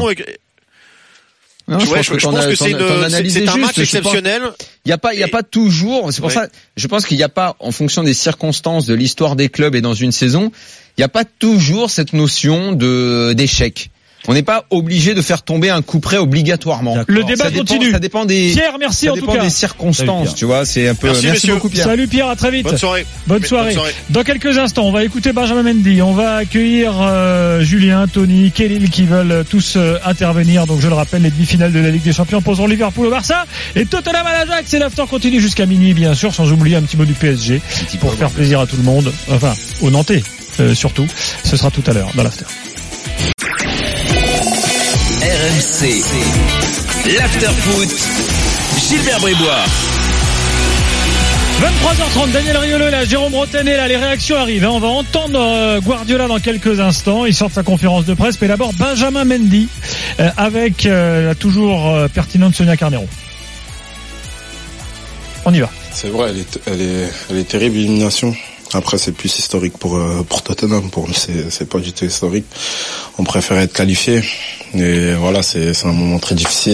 Non, je, ouais, pense je, je pense que c'est, une, c'est, c'est un match exceptionnel. Il y a pas, il y a pas toujours. C'est pour ouais. ça. Je pense qu'il n'y a pas, en fonction des circonstances, de l'histoire des clubs et dans une saison, il n'y a pas toujours cette notion de d'échec. On n'est pas obligé de faire tomber un coup près obligatoirement. Le débat ça continue. Dépend, ça dépend des. Pierre, merci ça en tout dépend cas. des circonstances, Salut, tu vois. C'est un peu. Merci, Merci messieurs. beaucoup, Pierre. Salut Pierre, à très vite. Bonne soirée. Bonne soirée. Bonne soirée. Dans quelques instants, on va écouter Benjamin Mendy. On va accueillir euh, Julien, Tony, Khalil qui veulent tous euh, intervenir. Donc je le rappelle, les demi-finales de la Ligue des Champions poseront Liverpool au Barça et Tottenham à l'Ajax. Et l'after continue jusqu'à minuit, bien sûr, sans oublier un petit mot du P S G pour faire plaisir à tout le monde. Enfin, aux Nantais euh, surtout. Ce sera tout à l'heure dans l'after. R M C, l'after foot, Gilbert Brébois. vingt-trois heures trente, Daniel Riolo là, Jérôme Rotenet là, les réactions arrivent. Hein. On va entendre euh, Guardiola dans quelques instants. Il sort de sa conférence de presse, mais d'abord Benjamin Mendy euh, avec euh, la toujours euh, pertinente Sonia Carneiro. On y va. C'est vrai, elle est, elle est, elle est terrible l'élimination. Après, c'est plus historique pour euh, pour Tottenham. Pour nous, c'est c'est pas du tout historique. On préférait être qualifié. Et voilà, c'est c'est un moment très difficile.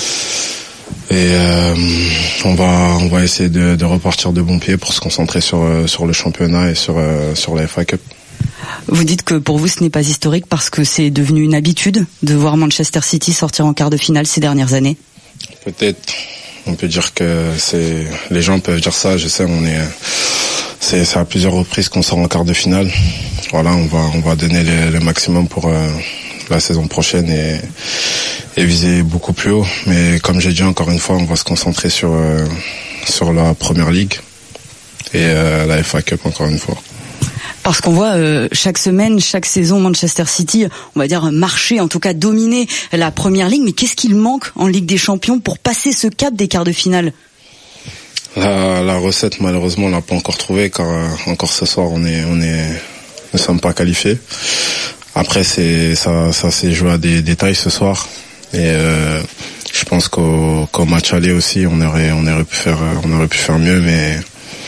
Et euh, on va on va essayer de, de repartir de bon pied pour se concentrer sur euh, sur le championnat et sur euh, sur la F A Cup. Vous dites que pour vous ce n'est pas historique parce que c'est devenu une habitude de voir Manchester City sortir en quart de finale ces dernières années. Peut-être, on peut dire que c'est les gens peuvent dire ça. Je sais, on est c'est c'est à plusieurs reprises qu'on sort en quart de finale. Voilà, on va on va donner le, le maximum pour euh, la saison prochaine et et viser beaucoup plus haut. Mais comme j'ai dit encore une fois, on va se concentrer sur euh, sur la Première Ligue et euh, la F A Cup encore une fois. Parce qu'on voit euh, chaque semaine, chaque saison, Manchester City, on va dire marcher, en tout cas dominer la Première Ligue. Mais qu'est-ce qu'il manque en Ligue des Champions pour passer ce cap des quarts de finale ? La, la recette, malheureusement, on l'a pas encore trouvée, car euh, encore ce soir, on est, on est, ne sommes pas qualifiés. Après, c'est ça, ça s'est joué à des détails ce soir, et euh, je pense qu'au, qu'au match aller aussi, on aurait, on aurait pu faire, on aurait pu faire mieux, mais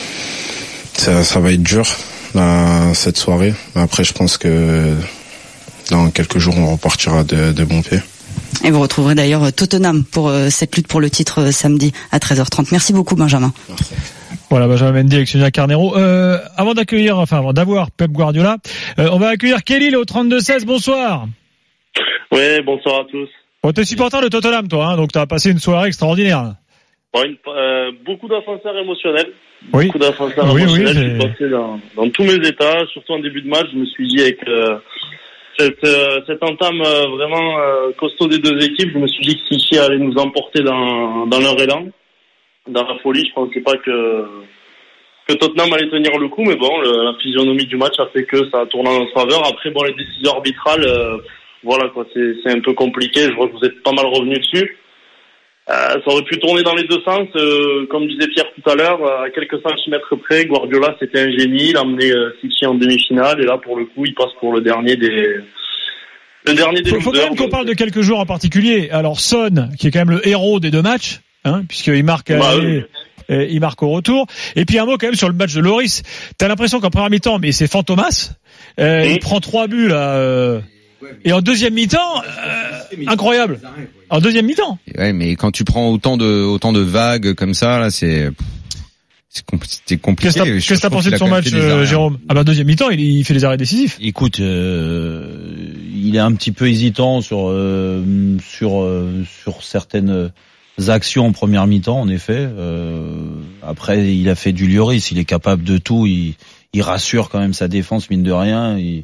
ça, ça va être dur là, cette soirée. Mais après, je pense que dans quelques jours, on repartira de, de bon pied. Et vous retrouverez d'ailleurs Tottenham pour euh, cette lutte pour le titre euh, samedi à treize heures trente. Merci beaucoup Benjamin. Merci. Voilà, Benjamin Mendy avec Sonia Carneiro. Euh, avant d'accueillir, enfin avant d'avoir Pep Guardiola, euh, on va accueillir Kelly au trente-deux seize. Bonsoir. Oui, bonsoir à tous. Bon, t'es supporter de Tottenham, toi, hein, donc t'as passé une soirée extraordinaire. Bon, une, euh, beaucoup d'ascenseurs émotionnels. Oui. Beaucoup d'ascenseurs Oui, émotionnels. oui, je suis passé dans, dans tous mes états, surtout en début de match. Je me suis dit avec euh, cette, euh, cette entame euh, vraiment euh, costaud des deux équipes, je me suis dit que City allait nous emporter dans, dans leur élan, dans la folie. Je pensais pas que que Tottenham allait tenir le coup, mais bon, le, la physionomie du match a fait que ça a tourné en notre faveur. Après, bon, les décisions arbitrales, euh, voilà quoi, c'est, c'est un peu compliqué. Je vois que vous êtes pas mal revenu dessus. Euh, ça aurait pu tourner dans les deux sens, euh, comme disait Pierre tout à l'heure, à quelques centimètres près. Guardiola, c'était un génie, il a emmené euh, City en demi-finale, et là, pour le coup, il passe pour le dernier des, le dernier des Faut, faut quand même qu'on parle de quelques joueurs en particulier. Alors Son, qui est quand même le héros des deux matchs, hein, puisqu'il marque, bah, euh, euh, il marque au retour. Et puis un mot quand même sur le match de Loris. T'as l'impression qu'en première mi-temps, mais c'est Fantomas, euh, mmh. il prend trois buts là. Euh, Et en deuxième mi-temps, euh, incroyable. En deuxième mi-temps. Ouais, mais quand tu prends autant de autant de vagues comme ça, là, c'est c'est compliqué. Qu'est-ce que t'as, qu'est-ce que t'as pensé de son match, euh, Jérôme ? Ah bah deuxième mi-temps, il, il fait les arrêts décisifs. Écoute, euh, il est un petit peu hésitant sur euh, sur euh, sur certaines actions en première mi-temps, en effet. Euh, après, il a fait du Lloris, il est capable de tout. Il, il rassure quand même sa défense, mine de rien. Il,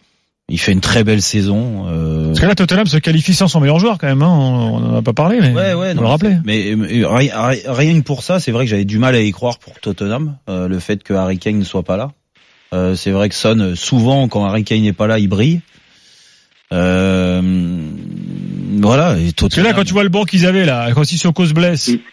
Il fait une très belle saison. Euh... Parce que là, Tottenham se qualifie sans son meilleur joueur quand même. Hein. On n'en a pas parlé, mais ouais, ouais, on le rappelait. Mais, mais rien que pour ça, c'est vrai que j'avais du mal à y croire pour Tottenham. Euh, le fait que Harry Kane ne soit pas là. Euh, c'est vrai que Son, souvent, quand Harry Kane n'est pas là, il brille. Euh, voilà. Et Tottenham... Parce que là, quand tu vois le banc qu'ils avaient là, quand Sissoko se blesse, mm.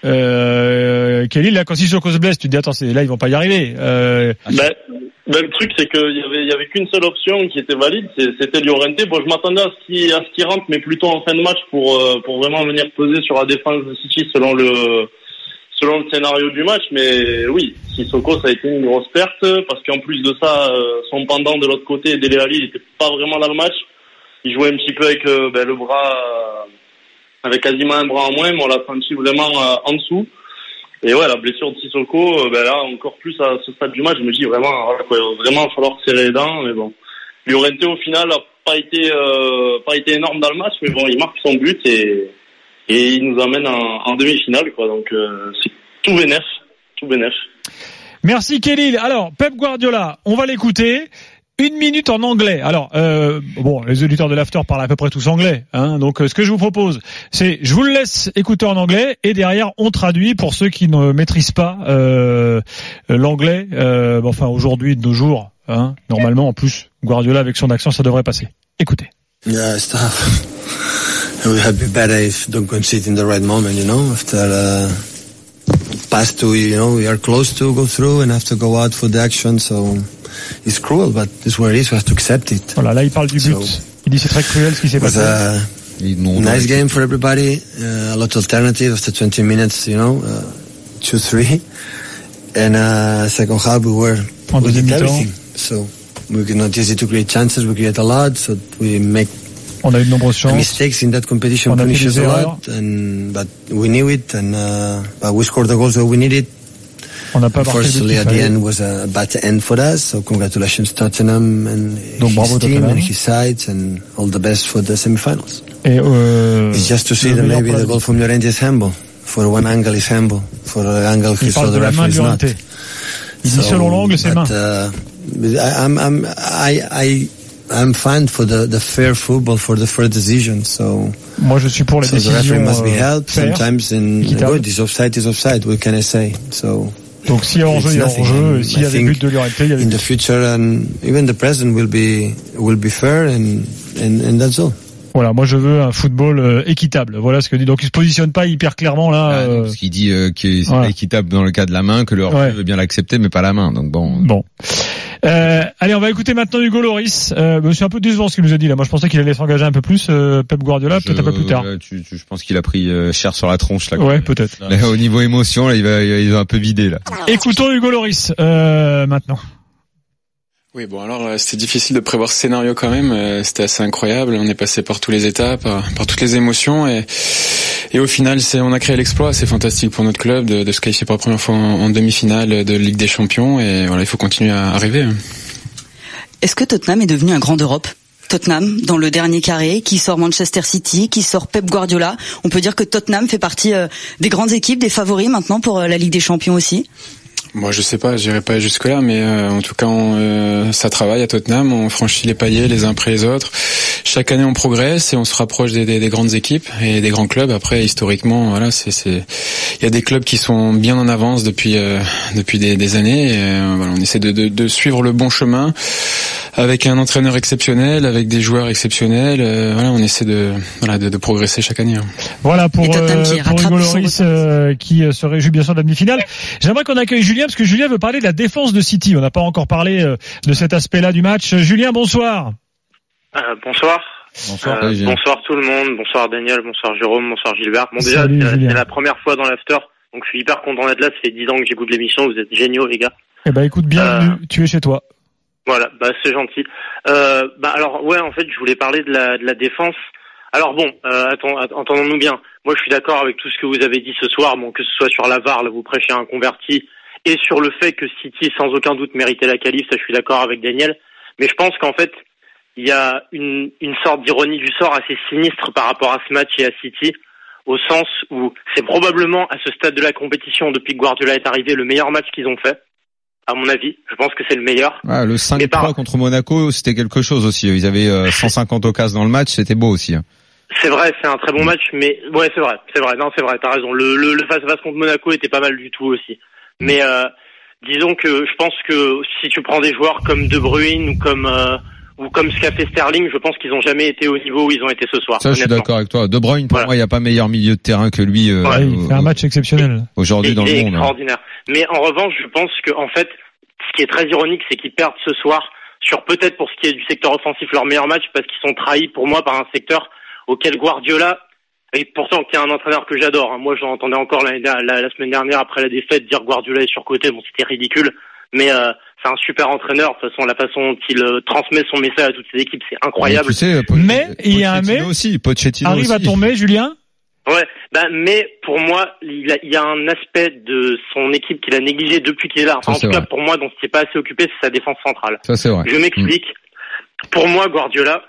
euh, Kelly, là, quand Sissoko se blesse, tu te dis attends, c'est, là, ils vont pas y arriver. Euh... Ben, ben, le truc, c'est qu'il y avait, il y avait qu'une seule option qui était valide, c'était Llorente. Bon, je m'attendais à ce qu'il, à ce qu'il rentre, mais plutôt en fin de match pour, euh, pour vraiment venir peser sur la défense de City selon le, selon le scénario du match. Mais oui, Sissoko, ça a été une grosse perte parce qu'en plus de ça, son pendant de l'autre côté, Dele Alli, il était pas vraiment dans le match. Il jouait un petit peu avec euh, ben, le bras, euh, avec quasiment un bras en moins, mais on l'a senti vraiment euh, en dessous. Et ouais, la blessure de Sissoko, euh, ben là, encore plus à ce stade du match, je me dis vraiment, voilà, quoi, vraiment, il va falloir serrer les dents, mais bon. Llorente, au final, a pas été, euh, pas été énorme dans le match, mais bon, il marque son but et, et il nous emmène en, en demi-finale, quoi. Donc, euh, c'est tout bénef, tout bénef. Merci Kelly. Alors, Pep Guardiola, on va l'écouter. Une minute en anglais. Alors, euh, bon, les auditeurs de l'After parlent à peu près tous anglais, hein. Donc, euh, ce que je vous propose, c'est, je vous le laisse écouter en anglais et derrière, on traduit pour ceux qui ne maîtrisent pas euh, l'anglais. Euh, enfin, aujourd'hui, de nos jours, hein, normalement, en plus, Guardiola avec son accent, ça devrait passer. Écoutez. Yeah, it's tough. We have been better if don't concede in the right moment, you know, after uh, pass to, you know, we are close to go through and have to go out for the action, so it's cruel, but it's what it is, we have to accept it. Voilà, là il parle du but. So, il dit c'est très cruel ce qui s'est passé. A nice game for everybody, uh, a lot of alternative after twenty minutes, you know, uh, two three. And uh, second half we were en we did everything. So we could not easy to create chances, we create a lot, so we make on a eu de nombreuses chances. Mistakes in that competition punish us a lot, and but we knew it, and uh, but we scored the goals that we needed. On n'a pas marqué Unfortunately, at the end was a bad end for us. So congratulations Tottenham and Donc, his team Tottenham. and his sides, and all the best for the semi-finals. Et euh, It's just to see that maybe the goal from Llorente is humble. For one angle is humble. For the angle he saw the referee is not. Il dit selon l'angle c'est main. Uh, I'm I'm I I I'm fine for the the fair football, for the fair decision. So moi je suis pour les so décisions. The referee must be held. Fair, sometimes in good, this offside is offside. What can I say? So. Donc s'il y a hors-jeu, il y a hors-jeu. S'il y a des buts de Llorente, il y a des buts. In the future and even the present will be will be fair and and and that's all. Voilà, moi je veux un football euh, équitable. Voilà ce que dit. Donc il se positionne pas hyper clairement là. Ah, euh... Parce qu'il dit euh, que c'est ouais. pas équitable dans le cas de la main, que le hors-jeu ouais. veut bien l'accepter, mais pas la main. Donc bon. Bon. Euh, allez, on va écouter maintenant Hugo Lloris. Euh, c'est un peu décevant ce qu'il nous a dit là. Moi, je pensais qu'il allait s'engager un peu plus. Euh, Pep Guardiola, je, peut-être un peu plus tard. Euh, tu, tu, je pense qu'il a pris euh, cher sur la tronche là. Ouais, peut-être. Là, au niveau émotion, là, il va, il va un peu vider là. Écoutons Hugo Lloris euh, maintenant. Oui, bon alors c'était difficile de prévoir ce scénario quand même, euh, c'était assez incroyable, on est passé par tous les étapes, par, par toutes les émotions et et au final c'est on a créé l'exploit, c'est fantastique pour notre club de, de se qualifier pour la première fois en, en demi-finale de Ligue des Champions et voilà, il faut continuer à arriver. Est-ce que Tottenham est devenu un grand d'Europe ? Tottenham dans le dernier carré, qui sort Manchester City, qui sort Pep Guardiola. On peut dire que Tottenham fait partie euh, des grandes équipes, des favoris maintenant pour euh, la Ligue des Champions aussi. Moi, je sais pas, j'irai pas jusque là, mais euh, en tout cas, on, euh, ça travaille à Tottenham. On franchit les paliers les uns après les autres. Chaque année, on progresse et on se rapproche des, des, des grandes équipes et des grands clubs. Après, historiquement, voilà, c'est, c'est, il y a des clubs qui sont bien en avance depuis euh, depuis des, des années. Et, euh, voilà, on essaie de, de, de suivre le bon chemin avec un entraîneur exceptionnel, avec des joueurs exceptionnels. Euh, voilà, on essaie de voilà de, de progresser chaque année. Voilà pour euh, pour Hugo Lloris euh, qui se réjouit bien sûr de la demi-finale. J'aimerais qu'on accueille Julien parce que Julien veut parler de la défense de City. On n'a pas encore parlé euh, de cet aspect-là du match. Julien, bonsoir. Euh, bonsoir. Bonsoir. Euh, bonsoir tout le monde. Bonsoir Daniel. Bonsoir Jérôme. Bonsoir Gilbert. Bon déjà Salut, c'est, Julien. c'est la première fois dans l'after, donc je suis hyper content d'être là. Ça fait dix ans que j'écoute l'émission. Vous êtes géniaux les gars. Eh ben écoute, bienvenue. Euh... Tu es chez toi. Voilà, bah c'est gentil. Euh, bah alors ouais, en fait, je voulais parler de la de la défense. Alors bon, euh, attends, entendons-nous bien. Moi, je suis d'accord avec tout ce que vous avez dit ce soir. Bon, que ce soit sur la V A R, là, vous prêchez un converti, et sur le fait que City, sans aucun doute, méritait la qualif. Ça, je suis d'accord avec Daniel. Mais je pense qu'en fait, il y a une une sorte d'ironie du sort assez sinistre par rapport à ce match et à City, au sens où c'est probablement à ce stade de la compétition, depuis que Guardiola est arrivé, le meilleur match qu'ils ont fait. À mon avis, je pense que c'est le meilleur. Ah, le cinq trois par... contre Monaco, c'était quelque chose aussi. Ils avaient euh, cent cinquante occasions dans le match, c'était beau aussi. Hein. C'est vrai, c'est un très bon match, mais ouais, c'est vrai, c'est vrai. Non, c'est vrai, t'as raison. Le le, le face-à-face contre Monaco était pas mal du tout aussi. Mais euh, disons que je pense que si tu prends des joueurs comme De Bruyne ou comme euh, ou comme ce qu'a fait Sterling, je pense qu'ils ont jamais été au niveau où ils ont été ce soir. Ça, honnêtement. Je suis d'accord avec toi. De Bruyne, pour voilà. moi, il n'y a pas meilleur milieu de terrain que lui. Euh, ouais, il fait un match exceptionnel aujourd'hui dans le monde. Extraordinaire. Hein. Mais en revanche, je pense que en fait, ce qui est très ironique, c'est qu'ils perdent ce soir sur peut-être pour ce qui est du secteur offensif leur meilleur match, parce qu'ils sont trahis pour moi par un secteur auquel Guardiola, et pourtant qui est un entraîneur que j'adore. Hein. Moi, j'en entendais encore la, la, la semaine dernière après la défaite dire Guardiola est surcoté. Bon, c'était ridicule, mais euh, c'est un super entraîneur. De toute façon, la façon dont il euh, transmet son message à toutes ses équipes, c'est incroyable. Mais, tu sais, po- mais il y a un mais aussi, Pochettino arrive aussi. à tomber, Julien. Ouais, ben mais pour moi, il, a, il y a un aspect de son équipe qu'il a négligé depuis qu'il est là. Enfin, Ça, en tout vrai. cas, pour moi, dont il n'est pas assez occupé, c'est sa défense centrale. Ça, c'est vrai. Je m'explique. Mmh. Pour moi, Guardiola,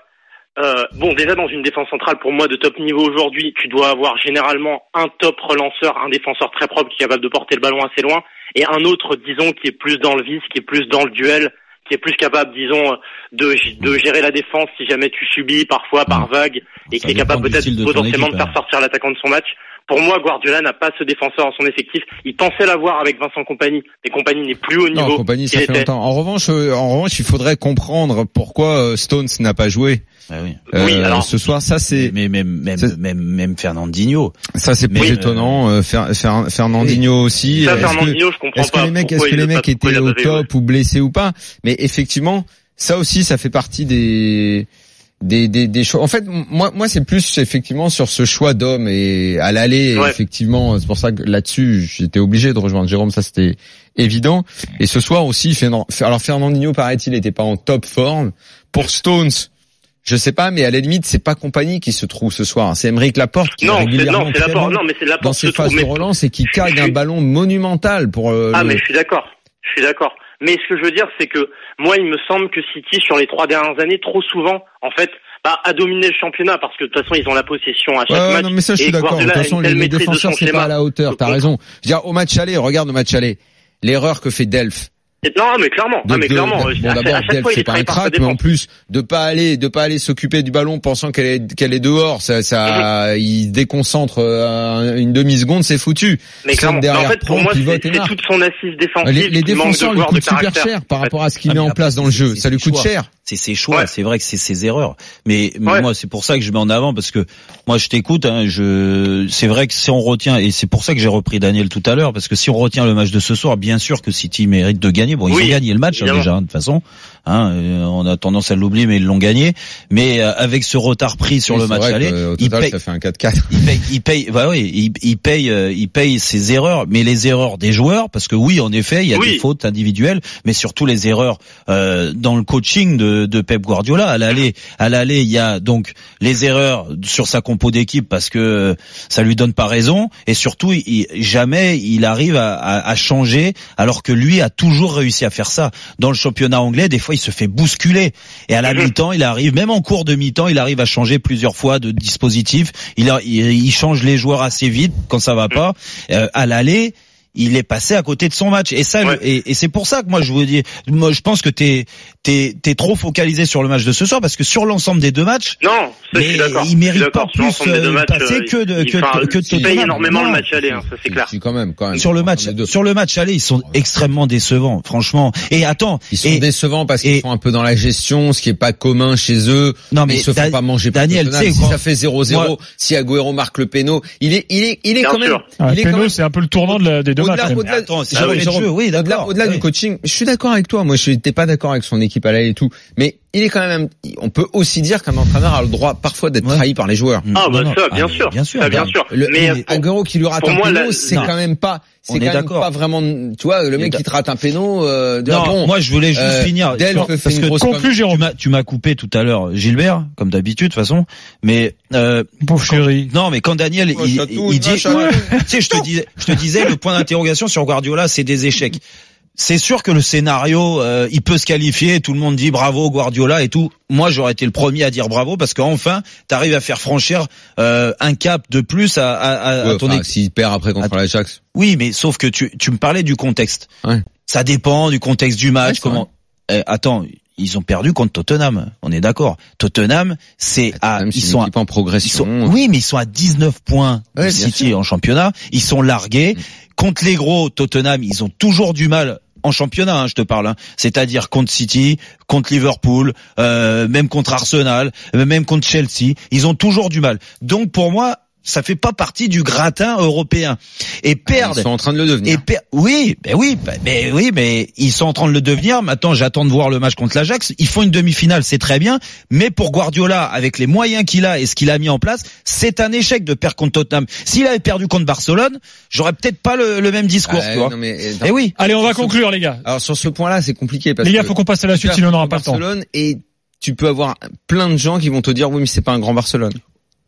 Euh, bon, déjà dans une défense centrale, pour moi de top niveau aujourd'hui, tu dois avoir généralement un top relanceur, un défenseur très propre qui est capable de porter le ballon assez loin, et un autre, disons, qui est plus dans le vice, qui est plus dans le duel, qui est plus capable, disons, de, de gérer la défense si jamais tu subis parfois par vague, et Ça qui est capable peut-être de potentiellement équipe, de faire hein. sortir l'attaquant de son match. Pour moi, Guardiola n'a pas ce défenseur en son effectif. Il pensait l'avoir avec Vincent Kompany, mais Kompany n'est plus au niveau. Non, Kompany, ça qu'il fait était. longtemps. En revanche, euh, en revanche, il faudrait comprendre pourquoi euh, Stones n'a pas joué. Ah oui. Euh, Oui, alors- ce soir, ça c'est. Mais même même C'est- même même Fernandinho. Ça c'est plus Mais, étonnant. Euh, Fer- Fer- Fernandinho aussi. Ça, Est-ce que- Fernandinho, je comprends Est-ce que pas les mecs, est-ce pourquoi que il les a pas- mecs étaient pourquoi il a au pas joué. top ou blessés ou pas? Mais effectivement, ça aussi, ça fait partie des des des, des choix. En fait, moi moi c'est plus effectivement sur ce choix d'homme et à l'aller. Ouais. Effectivement, c'est pour ça que là-dessus, j'étais obligé de rejoindre Jérôme. Ça c'était évident. Et ce soir aussi, Fern- alors Fernandinho, paraît-il, n'était pas en top forme. Pour Stones, je sais pas, mais à la limite, c'est pas Kompany qui se trouve ce soir. C'est Aymeric Laporte qui Non, est c'est, régulièrement non, c'est très Laporte. bon Non, mais c'est Laporte dans qui se ses trouve. phases de Mais- relance et qui cague je un suis- ballon monumental pour euh, Ah, le- mais je suis d'accord. Je suis d'accord. Mais ce que je veux dire, c'est que moi, il me semble que City, sur les trois dernières années, trop souvent, en fait, bah, a dominé le championnat parce que de toute façon, ils ont la possession à chaque Ouais, match. non, mais ça, je suis et d'accord. De Guardiola toute a façon, une les, telle les maîtrise de défenseurs, son c'est schéma. pas à la hauteur. T'as raison. Je veux dire, au match aller, regarde au match aller. L'erreur que fait Delph. Et- Non, mais clairement. De- Non, mais de- clairement. de- euh, bon, à, d'abord, à chaque Delph, fois, il c'est est pas trahi un par sa crack, mais en défense. plus, de pas aller, de pas aller s'occuper du ballon pensant qu'elle est, qu'elle est dehors, ça, ça, il déconcentre euh, une demi-seconde, c'est foutu. Mais Sonne clairement. Mais derrière, en fait, pour prend, moi, c'est, pivote et c'est marque. toute son assise défensive. Les, les qui manque de défenseurs lui joueurs de coûtent super caractère. cher par rapport à ce qu'il Ah, met mais en après, place dans le c'est- jeu. c'est Ça lui ses coûte choix. cher. C'est ses choix, Ouais. c'est vrai que c'est ses erreurs. Mais, mais Ouais. moi, c'est pour ça que je mets en avant parce que moi, je t'écoute. Hein, je, c'est vrai que si on retient, et c'est pour ça que j'ai repris Daniel tout à l'heure, parce que si on retient le match de ce soir, bien sûr que City mérite de gagner. Bon, ils Oui, ont gagné le match hein, évidemment. déjà, hein, de toute façon. Hein, euh, on a tendance à l'oublier, mais ils l'ont gagné. Mais euh, avec ce retard pris sur Oui, le c'est match vrai aller, que, au il total, paye, ça fait un quatre quatre. il paye, il paye, bah oui, il, il paye, euh, il paye ses erreurs, mais les erreurs des joueurs, parce que oui, en effet, il y a Oui. des fautes individuelles, mais surtout les erreurs euh, dans le coaching de, de Pep Guardiola. À l'aller, à l'aller, il y a donc les erreurs sur sa compo d'équipe parce que ça lui donne pas raison, et surtout, il, jamais il arrive à, à, à changer, alors que lui a toujours réussi à faire ça. Dans le championnat anglais, des fois, il se fait bousculer, et à la mi-temps, il arrive, même en cours de mi-temps, il arrive à changer plusieurs fois de dispositif. Il, a, il, il change les joueurs assez vite quand ça va pas. Euh, à l'aller, il est passé à côté de son match, et ça, Ouais. et, et c'est pour ça que moi je vous dis, moi je pense que t'es t'es t'es trop focalisé sur le match de ce soir, parce que sur l'ensemble des deux matchs, Non, ça, je mais suis d'accord. il mérite Je suis pas d'accord. Sur plus l'ensemble des deux euh, matchs, passer euh, que de il- que enfin, que il paye Tottenham. énormément Non. le match aller, hein, ça c'est clair. Si, quand même, quand même. Sur le match, Les deux. sur le match aller, ils sont extrêmement décevants, franchement. Et attends, Ils sont et, décevants parce qu'ils et- sont un peu dans la gestion, ce qui est pas commun chez eux. Non, mais ils se font Da- pas manger par Daniel, Tottenham. tu sais, Si quand- ça fait zéro zéro, moi- si Agüero marque le péno, il est, il est, il est Bien quand même, sûr. Ah, il est quand Péno, même c'est un peu le tournant de la- des deux matchs. au-delà, quand même. au-delà, Attends, c'est Jérôme, jamais le Jérôme, jeu, oui, au-delà, d'accord. au-delà Oui. du coaching, je suis d'accord avec toi. Moi, je n'étais pas d'accord avec son équipe à l'aile et tout. Mais il est quand même, on peut aussi dire qu'un entraîneur a le droit parfois d'être Ouais. trahi par les joueurs. Ah, bah, Non, non. ça, bien Ah, sûr. bien sûr, Ça, bien bien sûr. Le, Mais, euh, pour- Agüero qui lui rate pour un moi, péno, la- c'est non. quand même pas, On c'est est quand même d'accord. pas vraiment, tu vois, le On est mec qui te rate un péno, euh, de Non, ah bon, moi je voulais juste euh, finir Delph sur- fait parce une que grosse conclue, com- Jérôme. tu m'as tu m'as coupé tout à l'heure, Gilbert, comme d'habitude de toute façon. Mais euh, Pauvre chéri. non, mais quand Daniel Oh, il, ça il, tourne, il dit, machin. tu sais, je te disais, je te disais le point d'interrogation sur Guardiola, c'est des échecs. C'est sûr que le scénario, euh, il peut se qualifier. Tout le monde dit bravo Guardiola et tout. Moi, j'aurais été le premier à dire bravo parce qu'enfin, t'arrives à faire franchir euh, un cap de plus à, à, à, Ouais, à ton enfin, équipe. s'il perd après contre Attends. l'Ajax. Oui, mais sauf que tu, tu me parlais du contexte. Ouais. Ça dépend du contexte du match. Ouais, c'est comment Eh, Attends, ils ont perdu contre Tottenham. On est d'accord. Tottenham, c'est à Même si ils c'est sont une à, équipe en ils progression. sont oui, mais ils sont à dix-neuf points de Ouais, bien City sûr. en championnat. Ils sont largués. Contre les gros, Tottenham, ils ont toujours du mal. En championnat, hein, je te parle, hein. C'est-à-dire contre City, contre Liverpool, euh, même contre Arsenal, euh, même contre Chelsea, ils ont toujours du mal. Donc pour moi, ça fait pas partie du gratin européen. Et perdre, Ils sont en train de le devenir. et per- oui, ben oui, ben, ben oui, mais ils sont en train de le devenir. Maintenant, j'attends de voir le match contre l'Ajax. Ils font une demi-finale, c'est très bien. Mais pour Guardiola, avec les moyens qu'il a et ce qu'il a mis en place, c'est un échec de perdre contre Tottenham. S'il avait perdu contre Barcelone, j'aurais peut-être pas le, le même discours, Ah, tu vois. non, mais, Eh oui. Allez, on va conclure, les gars. Alors sur ce point-là, c'est compliqué parce Les gars, que faut qu'on passe à la tu suite, perds sinon on n'aura contre pas le temps. Barcelone et tu peux avoir plein de gens qui vont te dire oui, mais c'est pas un grand Barcelone.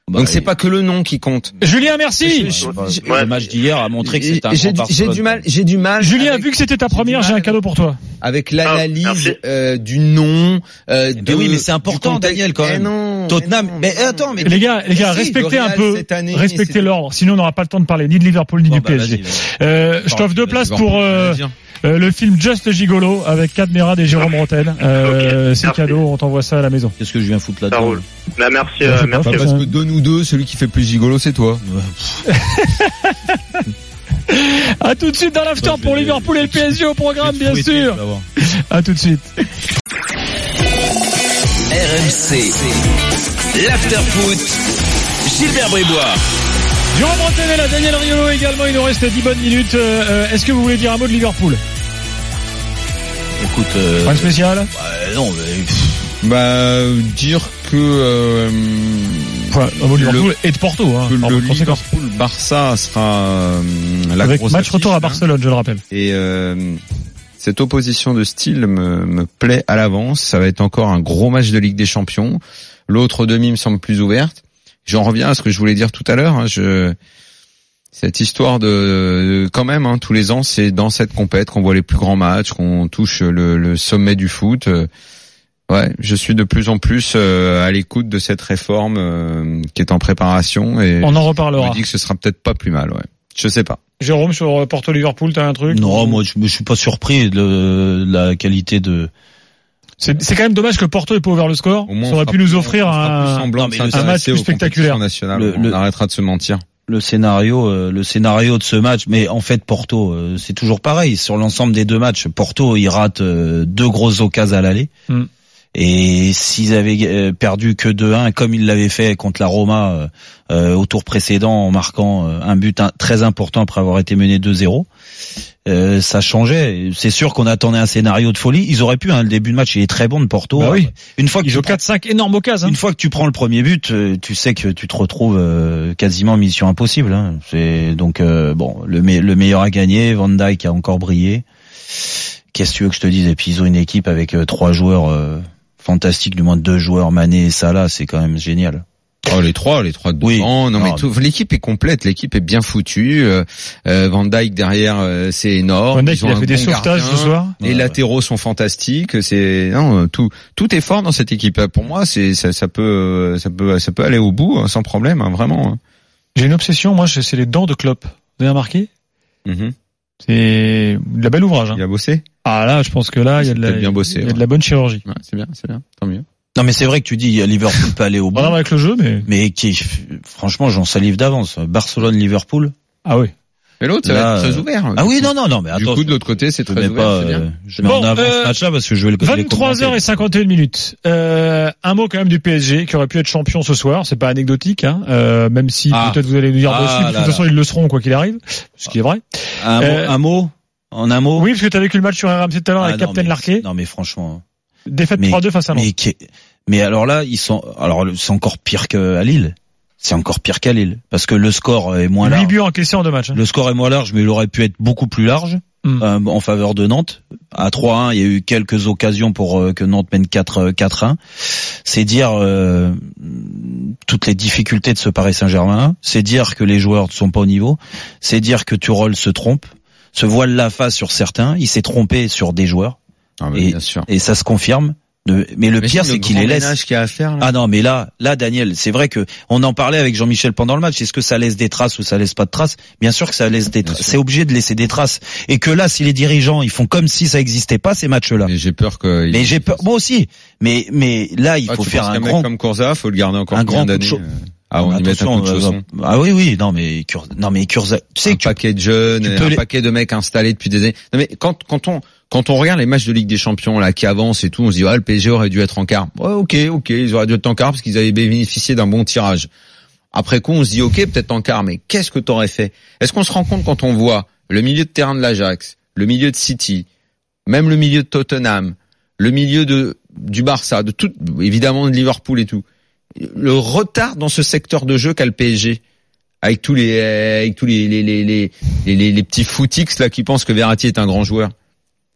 Bah, donc c'est pas que le nom qui compte. Julien, merci. Je, je, je, ouais. Le match d'hier a montré que c'était un j'ai, grand j'ai du mal, j'ai du mal. Julien, avec, vu que c'était ta première, j'ai, j'ai un cadeau pour toi. Avec l'analyse ah, euh, du nom. Euh, de, oui, mais c'est important, Daniel, quand même. Eh non, Tottenham. Mais, non, mais attends, mais les gars, les gars, si, respectez un peu, année, respectez l'ordre. Sinon, on n'aura pas le temps de parler ni de Liverpool ni bon, du bah, P S G. Vas-y, vas-y. Euh, je t'offre deux places pour. Euh, Euh, le film Just Gigolo avec Cadmerade et Jérôme Rotel. Euh, okay, c'est cadeau, on t'envoie ça à la maison. Qu'est-ce que je viens foutre là-dedans? Ça roule. Bah, merci, euh, pas, merci. Pas parce que de nous deux, celui qui fait plus gigolo, c'est toi. Ouais. À tout de suite dans l'after ouais, pour Liverpool et le P S G au programme, bien sûr. À tout de suite. R M C, l'after foot, Gilbert Brébois. Jérôme Rotel est là, Daniel Riolo également, il nous reste dix bonnes minutes. Euh, est-ce que vous voulez dire un mot de Liverpool? Écoute, euh, pas spécial. Bah, non, mais bah dire que euh, enfin, un mot de Liverpool et de Porto. Hein, que le Liverpool-Barça sera euh, la avec grosse match affiche, retour à Barcelone, hein. Je le rappelle. Et euh, cette opposition de style me, me plaît à l'avance. Ça va être encore un gros match de Ligue des Champions. L'autre demi me semble plus ouverte. J'en reviens à ce que je voulais dire tout à l'heure. Hein, je... Cette histoire de, de quand même, hein, tous les ans, c'est dans cette compète qu'on voit les plus grands matchs, qu'on touche le, le sommet du foot. Euh, ouais, je suis de plus en plus euh, à l'écoute de cette réforme euh, qui est en préparation. Et on en reparlera. Je me dis que ce sera peut-être pas plus mal. Ouais, je sais pas. Jérôme, sur Porto-Liverpool, t'as un truc? Non, ou... moi, je, je suis pas surpris de, de la qualité de. C'est, c'est quand même dommage que Porto ait pas ouvert le score. Ça aurait pu nous offrir un, un match plus spectaculaire. Le, on le, arrêtera de se mentir. Le scénario, euh, le scénario de ce match, mais en fait Porto, euh, c'est toujours pareil. Sur l'ensemble des deux matchs, Porto, il rate euh, deux grosses occasions à l'aller. Mm. Et s'ils avaient euh, perdu que deux un, comme ils l'avaient fait contre la Roma euh, euh, au tour précédent, en marquant euh, un but un, très important après avoir été mené deux zéro, Euh, ça changeait. C'est sûr qu'on attendait un scénario de folie. Ils auraient pu, hein, le début de match, il est très bon de Porto. Bah oui. Une fois que ils jouent quatre cinq énormes occasions. Une fois que tu prends le premier but, tu sais que tu te retrouves euh, quasiment mission impossible. Hein. C'est donc euh, bon, le, me- le meilleur a gagné. Van Dijk a encore brillé. Qu'est-ce que tu veux que je te dise? Et puis ils ont une équipe avec euh, trois joueurs euh, fantastiques, du moins deux joueurs, Mané et Salah. C'est quand même génial. Oh, les trois, les trois de devant. Oui. Non, non, mais tout, l'équipe est complète, l'équipe est bien foutue. Euh, Van Dijk derrière, euh, c'est énorme. Van Dijk, il a fait bon des sauvetages ce soir. Les ouais, latéraux ouais. sont fantastiques. C'est non, tout, tout est fort dans cette équipe. Pour moi, c'est ça, ça peut, ça peut, ça peut aller au bout hein, sans problème, hein, vraiment. Hein. J'ai une obsession, moi, c'est les dents de Klopp. Vous avez remarqué? Mm-hmm. C'est de la belle ouvrage. Hein. Il a bossé. Ah là, je pense que là, il y a de la, bien bossé, il y a ouais. de la bonne chirurgie. Ouais, c'est bien, c'est bien, tant mieux. Non mais c'est vrai que tu dis Liverpool peut aller au bout. Pas avec le jeu, mais mais qui, franchement, j'en salive d'avance. Barcelone-Liverpool. Ah oui. Mais l'autre, ça va être très ouvert. Ah oui, non, non, non, mais attends. Du coup, de l'autre côté, c'est très ouvert, pas, c'est bien. Euh, je mets bon, en avant euh, ce match-là parce que je vais le commenter. vingt-trois heures cinquante et une minutes. Euh, un mot quand même du P S G qui aurait pu être champion ce soir. C'est pas anecdotique, hein. Euh, même si ah. peut-être vous allez nous dire ah, dessus. De toute façon, ils le seront quoi qu'il arrive, ce qui est vrai. Un, euh, mot, un mot, en un mot. Oui, parce que tu as vécu le match sur R M C tout à l'heure ah, avec Captain Larquet. Non, mais franchement. Défaite trois deux face à Lens. Mais, qui, mais alors là, ils sont, alors c'est encore pire qu'à Lille. C'est encore pire qu'à Lille. Parce que le score est moins large. huit buts encaissés en deux matchs. Hein. Le score est moins large, mais il aurait pu être beaucoup plus large, mm. euh, en faveur de Nantes. À trois un, il y a eu quelques occasions pour euh, que Nantes mène quatre un. C'est dire, euh, toutes les difficultés de ce Paris Saint-Germain. C'est dire que les joueurs ne sont pas au niveau. C'est dire que Tuchel se trompe, se voile la face sur certains. Il s'est trompé sur des joueurs. Ah bah, et, bien sûr. et ça se confirme. Mais le pire, c'est qu'il les laisse. Qu'il y a à faire, là. Ah non, mais là, là, Daniel, c'est vrai que on en parlait avec Jean-Michel pendant le match. Est-ce que ça laisse des traces ou ça laisse pas de traces? Bien sûr que ça laisse des traces. C'est obligé de laisser des traces. Et que là, si les dirigeants, ils font comme si ça existait pas ces matchs-là. Mais j'ai peur que. Mais j'ai peur, moi aussi. Mais mais là, il ah, faut tu faire penses un qu'un grand. Mec comme Corza, faut le garder encore un combien grand d'années. Cho... Ah, on y met un coup de chausson. Euh, ah oui, oui, non mais Cur... non mais Curza, tu sais un que paquet de jeunes, un les... paquet de mecs installés depuis des années. Non mais quand quand on quand on regarde les matchs de Ligue des Champions là qui avancent et tout, on se dit ah le P S G aurait dû être en quart. Ouais, ok, ok, ils auraient dû être en quart parce qu'ils avaient bénéficié d'un bon tirage. Après coup, on se dit ok, peut-être en quart, mais qu'est-ce que t'aurais fait? Est-ce qu'on se rend compte quand on voit le milieu de terrain de l'Ajax, le milieu de City, même le milieu de Tottenham, le milieu de du Barça, de tout, évidemment de Liverpool et tout, le retard dans ce secteur de jeu qu'a le P S G, avec tous les avec tous les les les les les, les, les petits footix là qui pensent que Verratti est un grand joueur.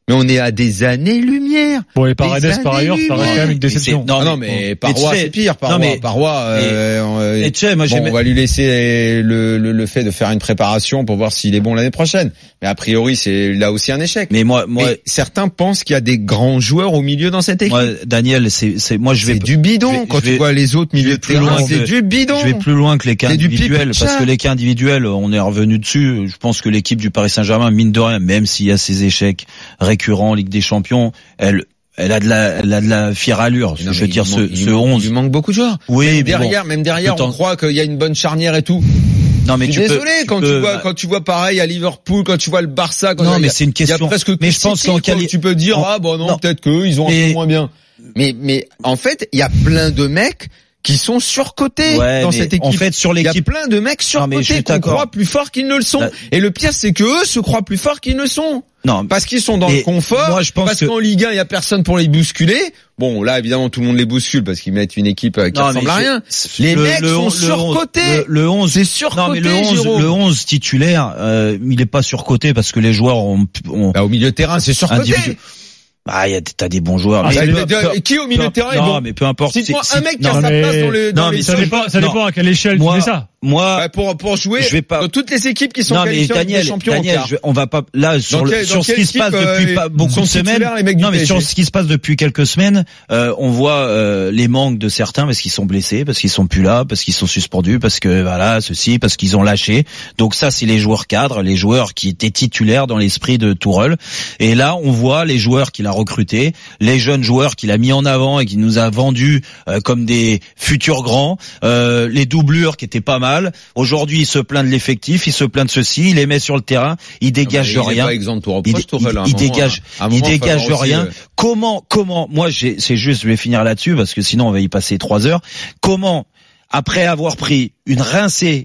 mais on est à des années-lumière. Bon, et Paredes, par ailleurs, ça reste quand même une déception. Non, non, mais Parois, c'est pire. Parois, non, mais, Parois, euh, et, et tchè, moi, bon, on va lui laisser le, le, le fait de faire une préparation pour voir s'il est bon l'année prochaine. Mais a priori, c'est là aussi un échec. Mais moi, moi, mais certains pensent qu'il y a des grands joueurs au milieu dans cette équipe. Moi, Daniel, c'est, c'est, moi, je vais. C'est du bidon. vais, quand tu vais, vois les autres milieux de terrain, c'est du bidon. Je vais plus loin que les cas individuels, parce que les cas individuels, on est revenu dessus. Je pense que l'équipe du Paris Saint-Germain, mine de rien, même s'il y a ces échecs récurrents en Ligue des Champions, elle, elle a de la, elle a de la fière allure. Non, je veux dire, ce, ce onze. Il lui manque beaucoup de joueurs. Oui, même mais derrière, bon, même derrière, on croit qu'il y a une bonne charnière et tout. Non, mais je suis tu désolé peux, quand tu, tu peux, vois bah, quand tu vois pareil à Liverpool, quand tu vois le Barça. Quand non, il y a, mais c'est une question. Il y a presque mais je pense qu'en quali... tu peux dire en... ah bon non, non. peut-être qu'eux ils ont mais... un peu moins bien. Mais mais en fait il y a plein de mecs qui sont surcotés ouais, dans cette équipe. En fait, sur l'équipe, il y a plein de mecs surcotés qu'on croit plus forts qu'ils ne le sont. Là... Et le pire, c'est que eux se croient plus forts qu'ils ne sont. Non, parce qu'ils sont dans le confort. Moi, je pense parce que... qu'en Ligue un, il y a personne pour les bousculer. Bon, là, évidemment, tout le monde les bouscule parce qu'ils mettent une équipe qui non, ressemble à rien. Les le, mecs le, sont le surcotés. Le, le onze, c'est surcoté. Non, mais le onze, Jérôme. le onze titulaire, euh, il est pas surcoté parce que les joueurs ont. ont bah, au milieu de terrain, c'est surcoté. Individu... Ah, y a, t'as des bons joueurs. Ah, mais peu, peu, qui au milieu de terrain? Non, Bon, mais peu importe. Cite-moi c'est, un mec c'est, qui a non, sa mais, place dans le, dans non, les mais ça dépend, ça dépend à quelle échelle moi, tu fais ça. Moi, bah pour, pour jouer, je vais pas, dans toutes les équipes qui sont non, qualifiées mais Daniel, des champions. Daniel, je, on va pas, là, sur, quel, le, sur ce qui se passe euh, depuis pas beaucoup de semaines. Non, mais sur ce qui se passe depuis quelques semaines, euh, on voit, euh, les manques de certains parce qu'ils sont blessés, parce qu'ils sont plus là, parce qu'ils sont suspendus, parce que, voilà, ceci, parce qu'ils ont lâché. Donc ça, c'est les joueurs cadres, les joueurs qui étaient titulaires dans l'esprit de Tourelle. Et là, on voit les joueurs qu'il a recrutés, les jeunes joueurs qu'il a mis en avant et qui nous a vendus euh, comme des futurs grands, euh, les doublures qui étaient pas mal. Aujourd'hui, il se plaint de l'effectif, il se plaint de ceci, il les met sur le terrain, il dégage non, il rien. Pas exemple pour il, reproche, il, il, il dégage, il dégage rien. Aussi, euh... Comment, comment, moi, j'ai, c'est juste, je vais finir là-dessus parce que sinon on va y passer trois heures. Comment, après avoir pris une rincée,